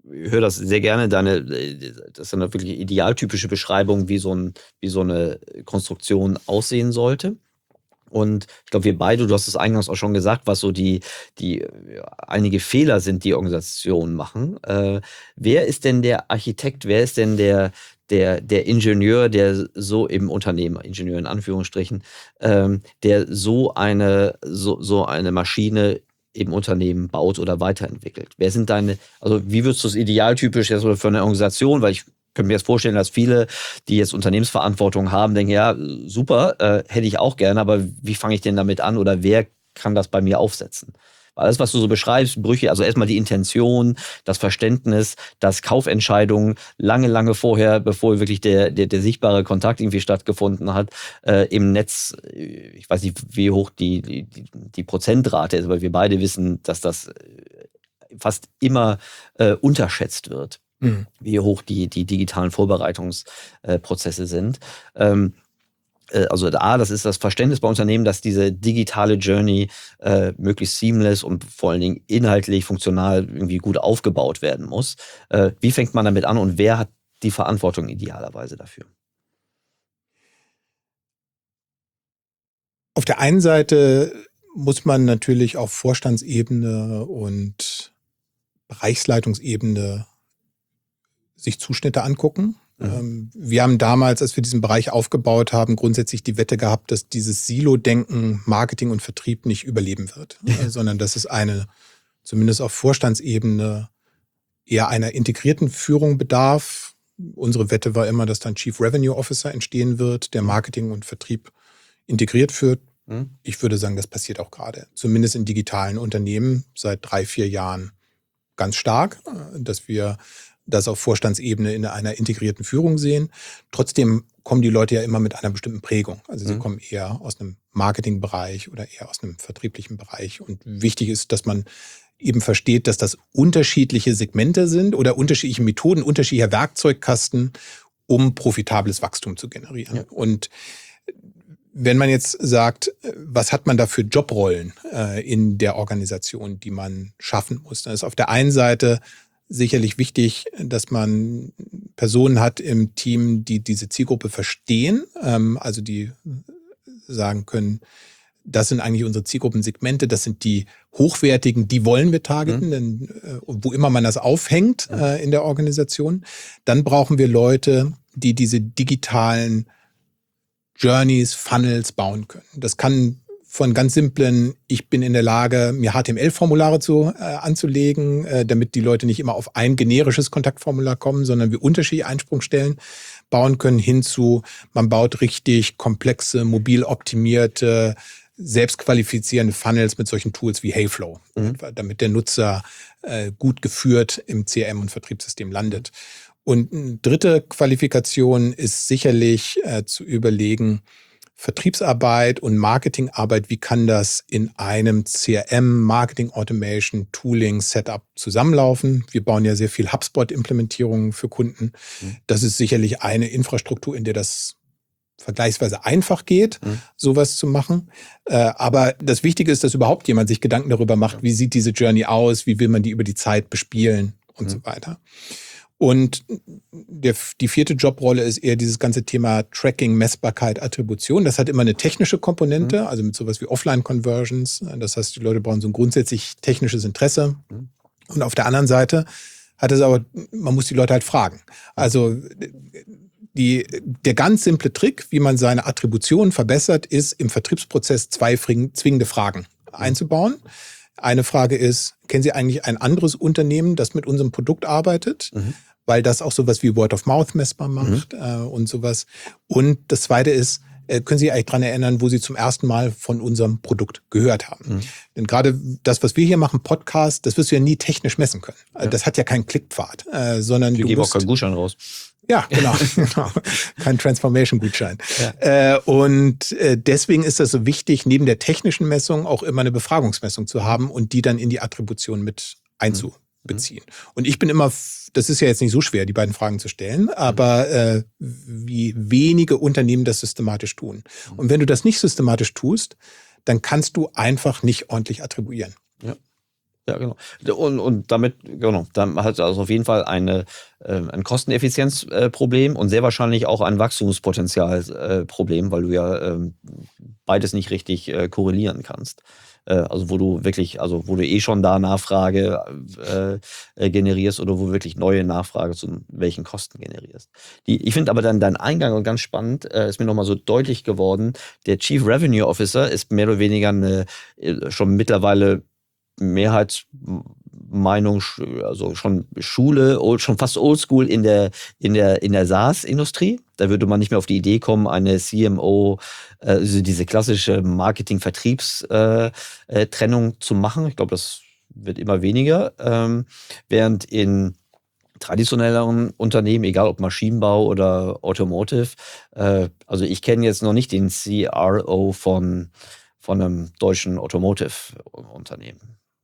höre das sehr gerne, deine, das ist eine wirklich idealtypische Beschreibung, wie so, ein, wie so eine Konstruktion aussehen sollte. Und ich glaube, wir beide, du hast es eingangs auch schon gesagt, was so die, die ja, einige Fehler sind, die Organisationen machen. Äh, wer ist denn der Architekt, wer ist denn der, der, der Ingenieur, der so im Unternehmen, Ingenieur in Anführungsstrichen, ähm, der so eine, so, so eine Maschine im Unternehmen baut oder weiterentwickelt? Wer sind deine, also wie würdest du es idealtypisch jetzt für eine Organisation, weil ich könnte mir jetzt vorstellen, dass viele, die jetzt Unternehmensverantwortung haben, denken, ja, super, äh, hätte ich auch gerne, aber wie fange ich denn damit an oder wer kann das bei mir aufsetzen? Weil alles, was du so beschreibst, Brüche, also erstmal die Intention, das Verständnis, dass Kaufentscheidungen lange, lange vorher, bevor wirklich der, der, der sichtbare Kontakt irgendwie stattgefunden hat, äh, im Netz, ich weiß nicht, wie hoch die, die, die Prozentrate ist, aber wir beide wissen, dass das fast immer äh, unterschätzt wird. Mhm. Wie hoch die, die digitalen Vorbereitungsprozesse äh, sind. Ähm, äh, also A, das ist das Verständnis bei Unternehmen, dass diese digitale Journey äh, möglichst seamless und vor allen Dingen inhaltlich, funktional irgendwie gut aufgebaut werden muss. Äh, wie fängt man damit an und wer hat die Verantwortung idealerweise dafür? Auf der einen Seite muss man natürlich auf Vorstandsebene und Bereichsleitungsebene sich Zuschnitte angucken. Mhm. Wir haben damals, als wir diesen Bereich aufgebaut haben, grundsätzlich die Wette gehabt, dass dieses Silo-Denken, Marketing und Vertrieb nicht überleben wird, ja. sondern dass es eine, zumindest auf Vorstandsebene, eher einer integrierten Führung bedarf. Unsere Wette war immer, dass dann Chief Revenue Officer entstehen wird, der Marketing und Vertrieb integriert führt. Mhm. Ich würde sagen, das passiert auch gerade, zumindest in digitalen Unternehmen seit drei, vier Jahren ganz stark, dass wir das auf Vorstandsebene in einer integrierten Führung sehen. Trotzdem kommen die Leute ja immer mit einer bestimmten Prägung. Also sie mhm. kommen eher aus einem Marketingbereich oder eher aus einem vertrieblichen Bereich. Und wichtig ist, dass man eben versteht, dass das unterschiedliche Segmente sind oder unterschiedliche Methoden, unterschiedlicher Werkzeugkasten, um profitables Wachstum zu generieren. Ja. Und wenn man jetzt sagt, was hat man da für Jobrollen äh, in der Organisation, die man schaffen muss, dann ist auf der einen Seite sicherlich wichtig, dass man Personen hat im Team, die diese Zielgruppe verstehen, ähm, also die sagen können, das sind eigentlich unsere Zielgruppensegmente, das sind die hochwertigen, die wollen wir targeten, mhm. denn äh, wo immer man das aufhängt mhm. äh, in der Organisation. Dann brauchen wir Leute, die diese digitalen Journeys, Funnels bauen können. Das kann von ganz simplen, ich bin in der Lage, mir H T M L-Formulare zu, äh, anzulegen, äh, damit die Leute nicht immer auf ein generisches Kontaktformular kommen, sondern wir unterschiedliche Einsprungsstellen bauen können, hinzu, man baut richtig komplexe, mobil optimierte, selbstqualifizierende Funnels mit solchen Tools wie Heyflow, mhm. damit der Nutzer äh, gut geführt im C R M- und Vertriebssystem landet. Und eine dritte Qualifikation ist sicherlich äh, zu überlegen, Vertriebsarbeit und Marketingarbeit, wie kann das in einem C R M, Marketing Automation, Tooling, Setup zusammenlaufen? Wir bauen ja sehr viel HubSpot-Implementierungen für Kunden. Mhm. Das ist sicherlich eine Infrastruktur, in der das vergleichsweise einfach geht, mhm. sowas zu machen. Aber das Wichtige ist, dass überhaupt jemand sich Gedanken darüber macht, wie sieht diese Journey aus, wie will man die über die Zeit bespielen und mhm. so weiter. Und der, die vierte Jobrolle ist eher dieses ganze Thema Tracking, Messbarkeit, Attribution. Das hat immer eine technische Komponente, mhm. also mit sowas wie Offline-Conversions. Das heißt, die Leute brauchen so ein grundsätzlich technisches Interesse. Mhm. Und auf der anderen Seite hat es aber, man muss die Leute halt fragen. Also die, der ganz simple Trick, wie man seine Attribution verbessert, ist im Vertriebsprozess zwei zwingende Fragen einzubauen. Eine Frage ist, kennen Sie eigentlich ein anderes Unternehmen, das mit unserem Produkt arbeitet? Mhm. Weil das auch sowas wie Word of Mouth messbar macht mhm. äh, und sowas. Und das Zweite ist, äh, können Sie sich eigentlich daran erinnern, wo Sie zum ersten Mal von unserem Produkt gehört haben? Mhm. Denn gerade das, was wir hier machen, Podcast, das wirst du ja nie technisch messen können. Ja. Das hat ja keinen Klickpfad, äh, sondern wir du geben musst, auch keinen Gutschein raus. Ja, genau. genau. Kein Transformation-Gutschein. Ja. Äh, und äh, deswegen ist das so wichtig, neben der technischen Messung auch immer eine Befragungsmessung zu haben und die dann in die Attribution mit einzubeziehen. Mhm. Und ich bin immer, das ist ja jetzt nicht so schwer, die beiden Fragen zu stellen, aber äh, wie wenige Unternehmen das systematisch tun. Mhm. Und wenn du das nicht systematisch tust, dann kannst du einfach nicht ordentlich attribuieren. Ja. Ja, genau. Und, und damit, genau, dann hat also auf jeden Fall eine, äh, ein Kosteneffizienzproblem äh, und sehr wahrscheinlich auch ein Wachstumspotenzialproblem, äh, weil du ja ähm, beides nicht richtig äh, korrelieren kannst. Äh, also wo du wirklich, also wo du eh schon da Nachfrage äh, äh, generierst oder wo du wirklich neue Nachfrage zu welchen Kosten generierst. Die, ich finde aber dann dein Eingang ganz spannend, äh, ist mir nochmal so deutlich geworden, der Chief Revenue Officer ist mehr oder weniger eine, äh, schon mittlerweile Mehrheitsmeinung, also schon Schule, schon fast oldschool in der, in der, in der SaaS-Industrie. Da würde man nicht mehr auf die Idee kommen, eine C M O, also diese klassische Marketing-Vertriebs-Trennung zu machen. Ich glaube, das wird immer weniger. Während in traditionelleren Unternehmen, egal ob Maschinenbau oder Automotive, also ich kenne jetzt noch nicht den C R O von, von einem deutschen Automotive-Unternehmen.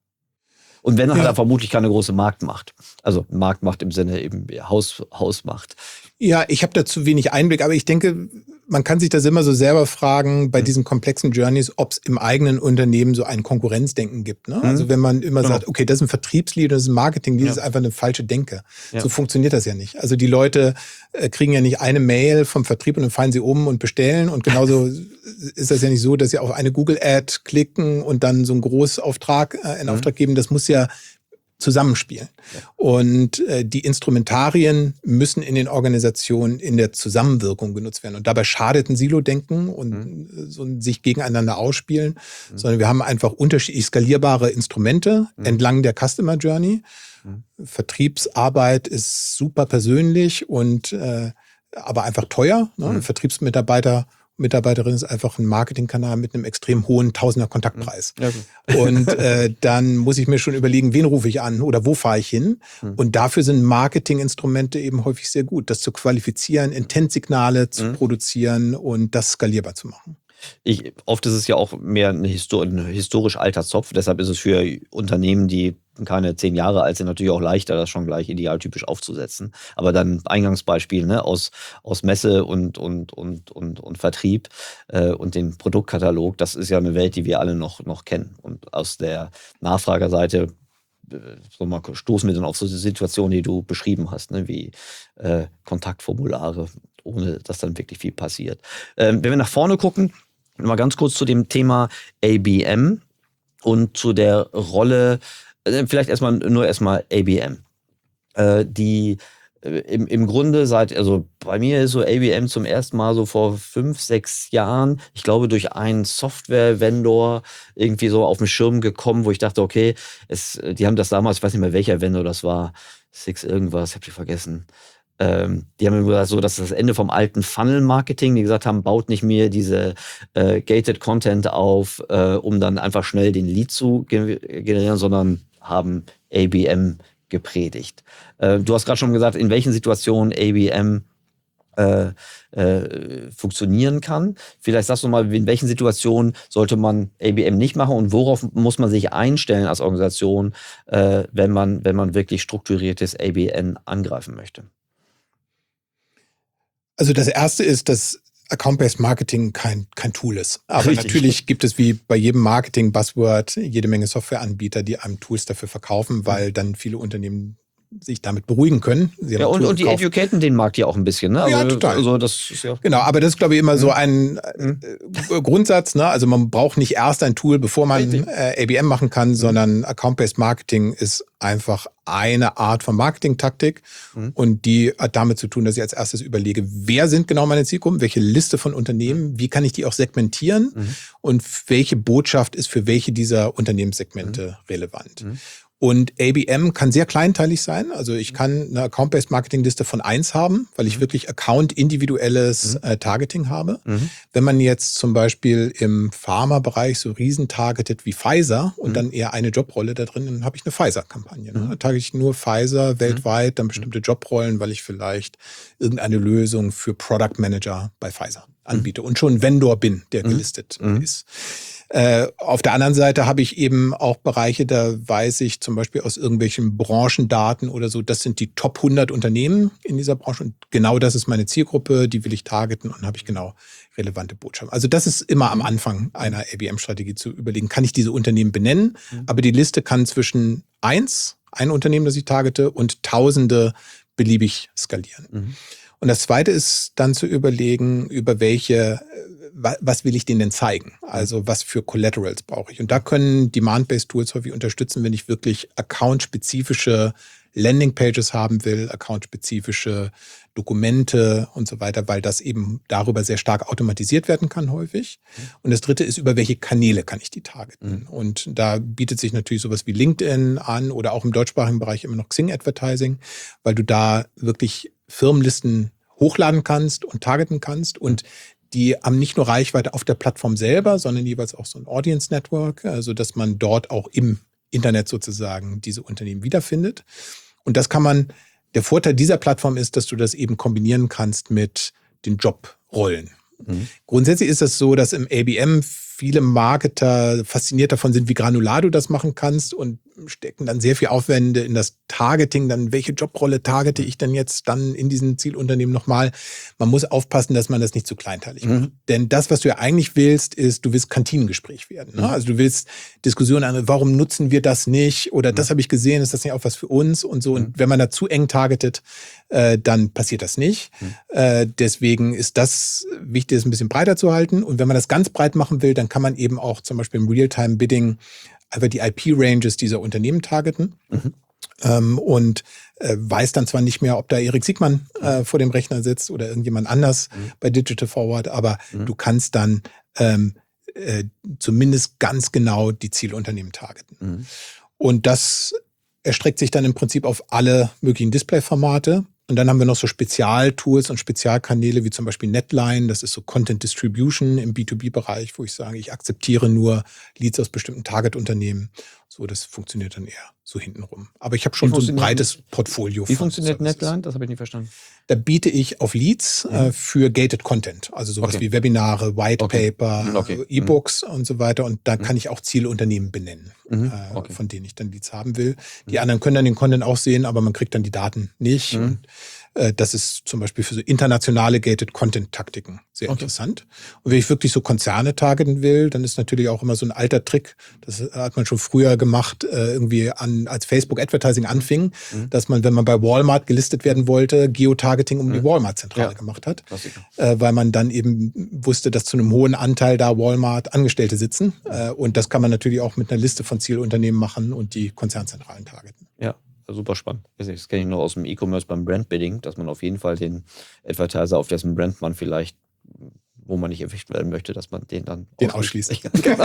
Und wenn, ja. hat er vermutlich keine große Marktmacht. Also Marktmacht im Sinne eben Haus, Hausmacht. Ja, ich habe da zu wenig Einblick, aber ich denke, man kann sich das immer so selber fragen bei mhm. diesen komplexen Journeys, ob es im eigenen Unternehmen so ein Konkurrenzdenken gibt. Ne? Mhm. Also wenn man immer genau. sagt, okay, das ist ein Vertriebslead, das ist ein Marketinglead, ja. das ist einfach eine falsche Denke. Ja. So funktioniert das ja nicht. Also die Leute äh, kriegen ja nicht eine Mail vom Vertrieb und dann fallen sie um und bestellen. Und genauso ist das ja nicht so, dass sie auf eine Google-Ad klicken und dann so einen Großauftrag äh, in mhm. Auftrag geben. Das muss ja zusammenspielen. Ja. Und äh, die Instrumentarien müssen in den Organisationen in der Zusammenwirkung genutzt werden. Und dabei schadet ein Silo-Denken und mhm. so ein sich gegeneinander ausspielen, mhm. sondern wir haben einfach unterschiedlich skalierbare Instrumente mhm. entlang der Customer Journey. Mhm. Vertriebsarbeit ist super persönlich und äh, aber einfach teuer. Ne? Mhm. Ein Vertriebsmitarbeiter Mitarbeiterin ist einfach ein Marketingkanal mit einem extrem hohen Tausender Kontaktpreis. Ja, okay. Und äh, dann muss ich mir schon überlegen, wen rufe ich an oder wo fahre ich hin? Mhm. Und dafür sind Marketinginstrumente eben häufig sehr gut, das zu qualifizieren, Intent-Signale zu mhm. produzieren und das skalierbar zu machen. Ich, oft ist es ja auch mehr ein, Histor- ein historisch alter Zopf. Deshalb ist es für Unternehmen, die keine zehn Jahre alt sind, natürlich auch leichter, das schon gleich idealtypisch aufzusetzen. Aber dann Eingangsbeispiel ne, aus, aus Messe und, und, und, und, und Vertrieb äh, und den Produktkatalog, das ist ja eine Welt, die wir alle noch, noch kennen. Und aus der Nachfragerseite äh, so mal stoßen wir dann auf so Situationen, die du beschrieben hast, ne, wie äh, Kontaktformulare, ohne dass dann wirklich viel passiert. Ähm, wenn wir nach vorne gucken, mal ganz kurz zu dem Thema A B M und zu der Rolle, äh, vielleicht erstmal nur erstmal A B M. Äh, die äh, im, im Grunde seit, also bei mir ist so A B M zum ersten Mal so vor fünf, sechs Jahren, ich glaube durch einen Software-Vendor irgendwie so auf den Schirm gekommen, wo ich dachte, okay, es, die haben das damals, ich weiß nicht mehr welcher Vendor das war, Six irgendwas, ich habe die vergessen. Ähm, die haben gesagt, so, das ist das Ende vom alten Funnel-Marketing, die gesagt haben, baut nicht mehr diese äh, gated Content auf, äh, um dann einfach schnell den Lead zu generieren, sondern haben A B M gepredigt. Äh, du hast gerade schon gesagt, in welchen Situationen A B M äh, äh, funktionieren kann. Vielleicht sagst du mal, in welchen Situationen sollte man A B M nicht machen und worauf muss man sich einstellen als Organisation, äh, wenn man, wenn man wirklich strukturiertes A B M angreifen möchte? Also das erste ist, dass Account-Based Marketing kein, kein Tool ist. Aber Richtig. Natürlich gibt es wie bei jedem Marketing-Buzzword jede Menge Softwareanbieter, die einem Tools dafür verkaufen, weil dann viele Unternehmen sich damit beruhigen können. Sie ja, und, und die educaten den Markt ja auch ein bisschen. Ne? Also, ja, total. Also das ist ja genau, aber das ist, glaube ich, immer mhm. so ein äh, Grundsatz. Ne? Also man braucht nicht erst ein Tool, bevor man äh, A B M machen kann, mhm. sondern Account-Based Marketing ist einfach eine Art von Marketing-Taktik mhm. und die hat damit zu tun, dass ich als erstes überlege, wer sind genau meine Zielgruppen, welche Liste von Unternehmen, mhm. wie kann ich die auch segmentieren mhm. und welche Botschaft ist für welche dieser Unternehmenssegmente mhm. relevant. Mhm. Und A B M kann sehr kleinteilig sein. Also ich kann eine Account-Based Marketing-Liste von eins haben, weil ich mhm. wirklich Account-individuelles mhm. äh, Targeting habe. Mhm. Wenn man jetzt zum Beispiel im Pharma-Bereich so riesen targetet wie Pfizer und mhm. dann eher eine Jobrolle da drin, dann habe ich eine Pfizer-Kampagne. Ne? Mhm. Da targete ich nur Pfizer weltweit, dann bestimmte Jobrollen, weil ich vielleicht irgendeine Lösung für Product Manager bei Pfizer anbiete mhm. und schon Vendor bin, der gelistet mhm. ist. Äh, auf der anderen Seite habe ich eben auch Bereiche, da weiß ich zum Beispiel aus irgendwelchen Branchendaten oder so, das sind die Top hundert Unternehmen in dieser Branche und genau das ist meine Zielgruppe, die will ich targeten und habe ich genau relevante Botschaften. Also das ist immer am Anfang einer A B M-Strategie zu überlegen, kann ich diese Unternehmen benennen, mhm. aber die Liste kann zwischen eins, ein Unternehmen, das ich targete, und Tausende beliebig skalieren. Mhm. Und das Zweite ist dann zu überlegen, über welche, was will ich denen denn zeigen? Also was für Collaterals brauche ich? Und da können Demand-Based Tools häufig unterstützen, wenn ich wirklich account-spezifische Landingpages haben will, account-spezifische Dokumente und so weiter, weil das eben darüber sehr stark automatisiert werden kann häufig. Und das Dritte ist, über welche Kanäle kann ich die targeten? Mhm. Und da bietet sich natürlich sowas wie LinkedIn an oder auch im deutschsprachigen Bereich immer noch Xing Advertising, weil du da wirklich Firmenlisten hochladen kannst und targeten kannst und die haben nicht nur Reichweite auf der Plattform selber, sondern jeweils auch so ein Audience Network, also dass man dort auch im Internet sozusagen diese Unternehmen wiederfindet. Und das kann man, der Vorteil dieser Plattform ist, dass du das eben kombinieren kannst mit den Jobrollen. Mhm. Grundsätzlich ist es so, dass im A B M viele Marketer fasziniert davon sind, wie granular du das machen kannst und stecken dann sehr viel Aufwände in das Targeting. Dann, welche Jobrolle targete ich denn jetzt dann in diesen Zielunternehmen nochmal? Man muss aufpassen, dass man das nicht zu kleinteilig macht. Mhm. Denn das, was du ja eigentlich willst, ist, du willst Kantinengespräch werden. Ne? Mhm. Also du willst Diskussionen an, warum nutzen wir das nicht? Oder mhm. das habe ich gesehen, ist das nicht auch was für uns? Und so. Mhm. Und wenn man da zu eng targetet, äh, dann passiert das nicht. Mhm. Äh, deswegen ist das wichtig, es ein bisschen breiter zu halten. Und wenn man das ganz breit machen will, dann kann man eben auch zum Beispiel im Real-Time-Bidding einfach die I P-Ranges dieser Unternehmen targeten mhm. ähm, und äh, weiß dann zwar nicht mehr, ob da Erik Siegmann äh, vor dem Rechner sitzt oder irgendjemand anders mhm. bei Digital Forward, aber mhm. du kannst dann ähm, äh, zumindest ganz genau die Zielunternehmen targeten. Mhm. Und das erstreckt sich dann im Prinzip auf alle möglichen Display-Formate. Und dann haben wir noch so Spezialtools und Spezialkanäle wie zum Beispiel Netline. Das ist so Content Distribution im B zwei B-Bereich, wo ich sage, ich akzeptiere nur Leads aus bestimmten Target-Unternehmen. So, das funktioniert dann eher so hintenrum. Aber ich habe schon so ein breites Portfolio. Wie funktioniert Netline? Das habe ich nicht verstanden. Da biete ich auf Leads mhm. äh, für Gated Content, also sowas okay. wie Webinare, White okay. Paper, okay. E-Books mhm. und so weiter. Und da mhm. kann ich auch Zielunternehmen benennen, mhm. äh, okay. von denen ich dann Leads haben will. Die mhm. anderen können dann den Content auch sehen, aber man kriegt dann die Daten nicht. Mhm. Und äh, das ist zum Beispiel für so internationale Gated Content Taktiken sehr okay. interessant. Und wenn ich wirklich so Konzerne targeten will, dann ist natürlich auch immer so ein alter Trick, das hat man schon früher gemacht, äh, irgendwie an, als Facebook Advertising anfing, mhm. dass man, wenn man bei Walmart gelistet werden wollte, Geotargeting um mhm. die Walmart-Zentrale ja. gemacht hat, äh, weil man dann eben wusste, dass zu einem hohen Anteil da Walmart-Angestellte sitzen. Äh, und das kann man natürlich auch mit einer Liste von Zielunternehmen machen und die Konzernzentralen targeten. Ja. Super spannend. Das kenne ich noch aus dem E-Commerce beim Brand-Bidding, dass man auf jeden Fall den Advertiser, auf dessen Brand man vielleicht, wo man nicht erwischt werden möchte, dass man den dann den ausschließt.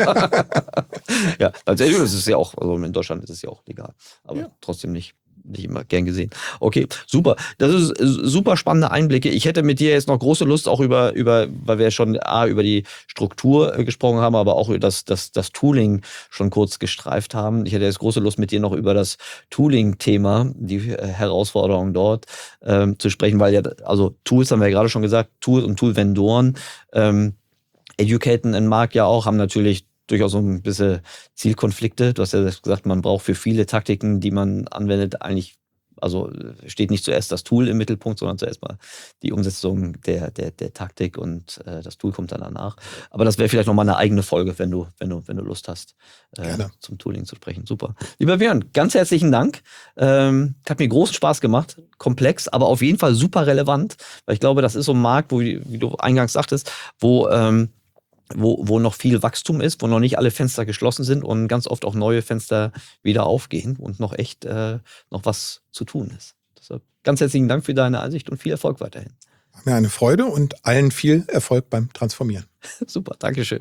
Ja, tatsächlich ist es ja auch, also in Deutschland ist es ja auch legal, aber ja. trotzdem nicht. Nicht immer gern gesehen. Okay, super. Das ist super spannende Einblicke. Ich hätte mit dir jetzt noch große Lust, auch über, über weil wir schon A, über die Struktur gesprochen haben, aber auch über das, das, das Tooling schon kurz gestreift haben. Ich hätte jetzt große Lust, mit dir noch über das Tooling-Thema, die Herausforderungen dort ähm, zu sprechen, weil ja, also Tools haben wir ja gerade schon gesagt, Tools und Tool-Vendoren, ähm, educaten den Markt ja auch, haben natürlich durchaus so ein bisschen Zielkonflikte. Du hast ja gesagt, man braucht für viele Taktiken, die man anwendet, eigentlich, also steht nicht zuerst das Tool im Mittelpunkt, sondern zuerst mal die Umsetzung der, der, der Taktik und äh, das Tool kommt dann danach. Aber das wäre vielleicht nochmal eine eigene Folge, wenn du, wenn du, wenn du Lust hast, äh, zum Tooling zu sprechen. Super. Lieber Björn, ganz herzlichen Dank. Ähm, hat mir großen Spaß gemacht. Komplex, aber auf jeden Fall super relevant, weil ich glaube, das ist so ein Markt, wo, wie du eingangs sagtest, wo ähm, Wo, wo noch viel Wachstum ist, wo noch nicht alle Fenster geschlossen sind und ganz oft auch neue Fenster wieder aufgehen und noch echt äh, noch was zu tun ist. Deshalb ganz herzlichen Dank für deine Ansicht und viel Erfolg weiterhin. War mir eine Freude und allen viel Erfolg beim Transformieren. Super, Dankeschön.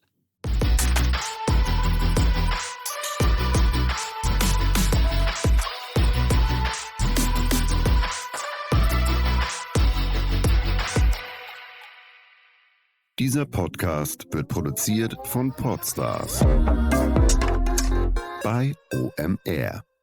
Dieser Podcast wird produziert von Podstars bei O M R.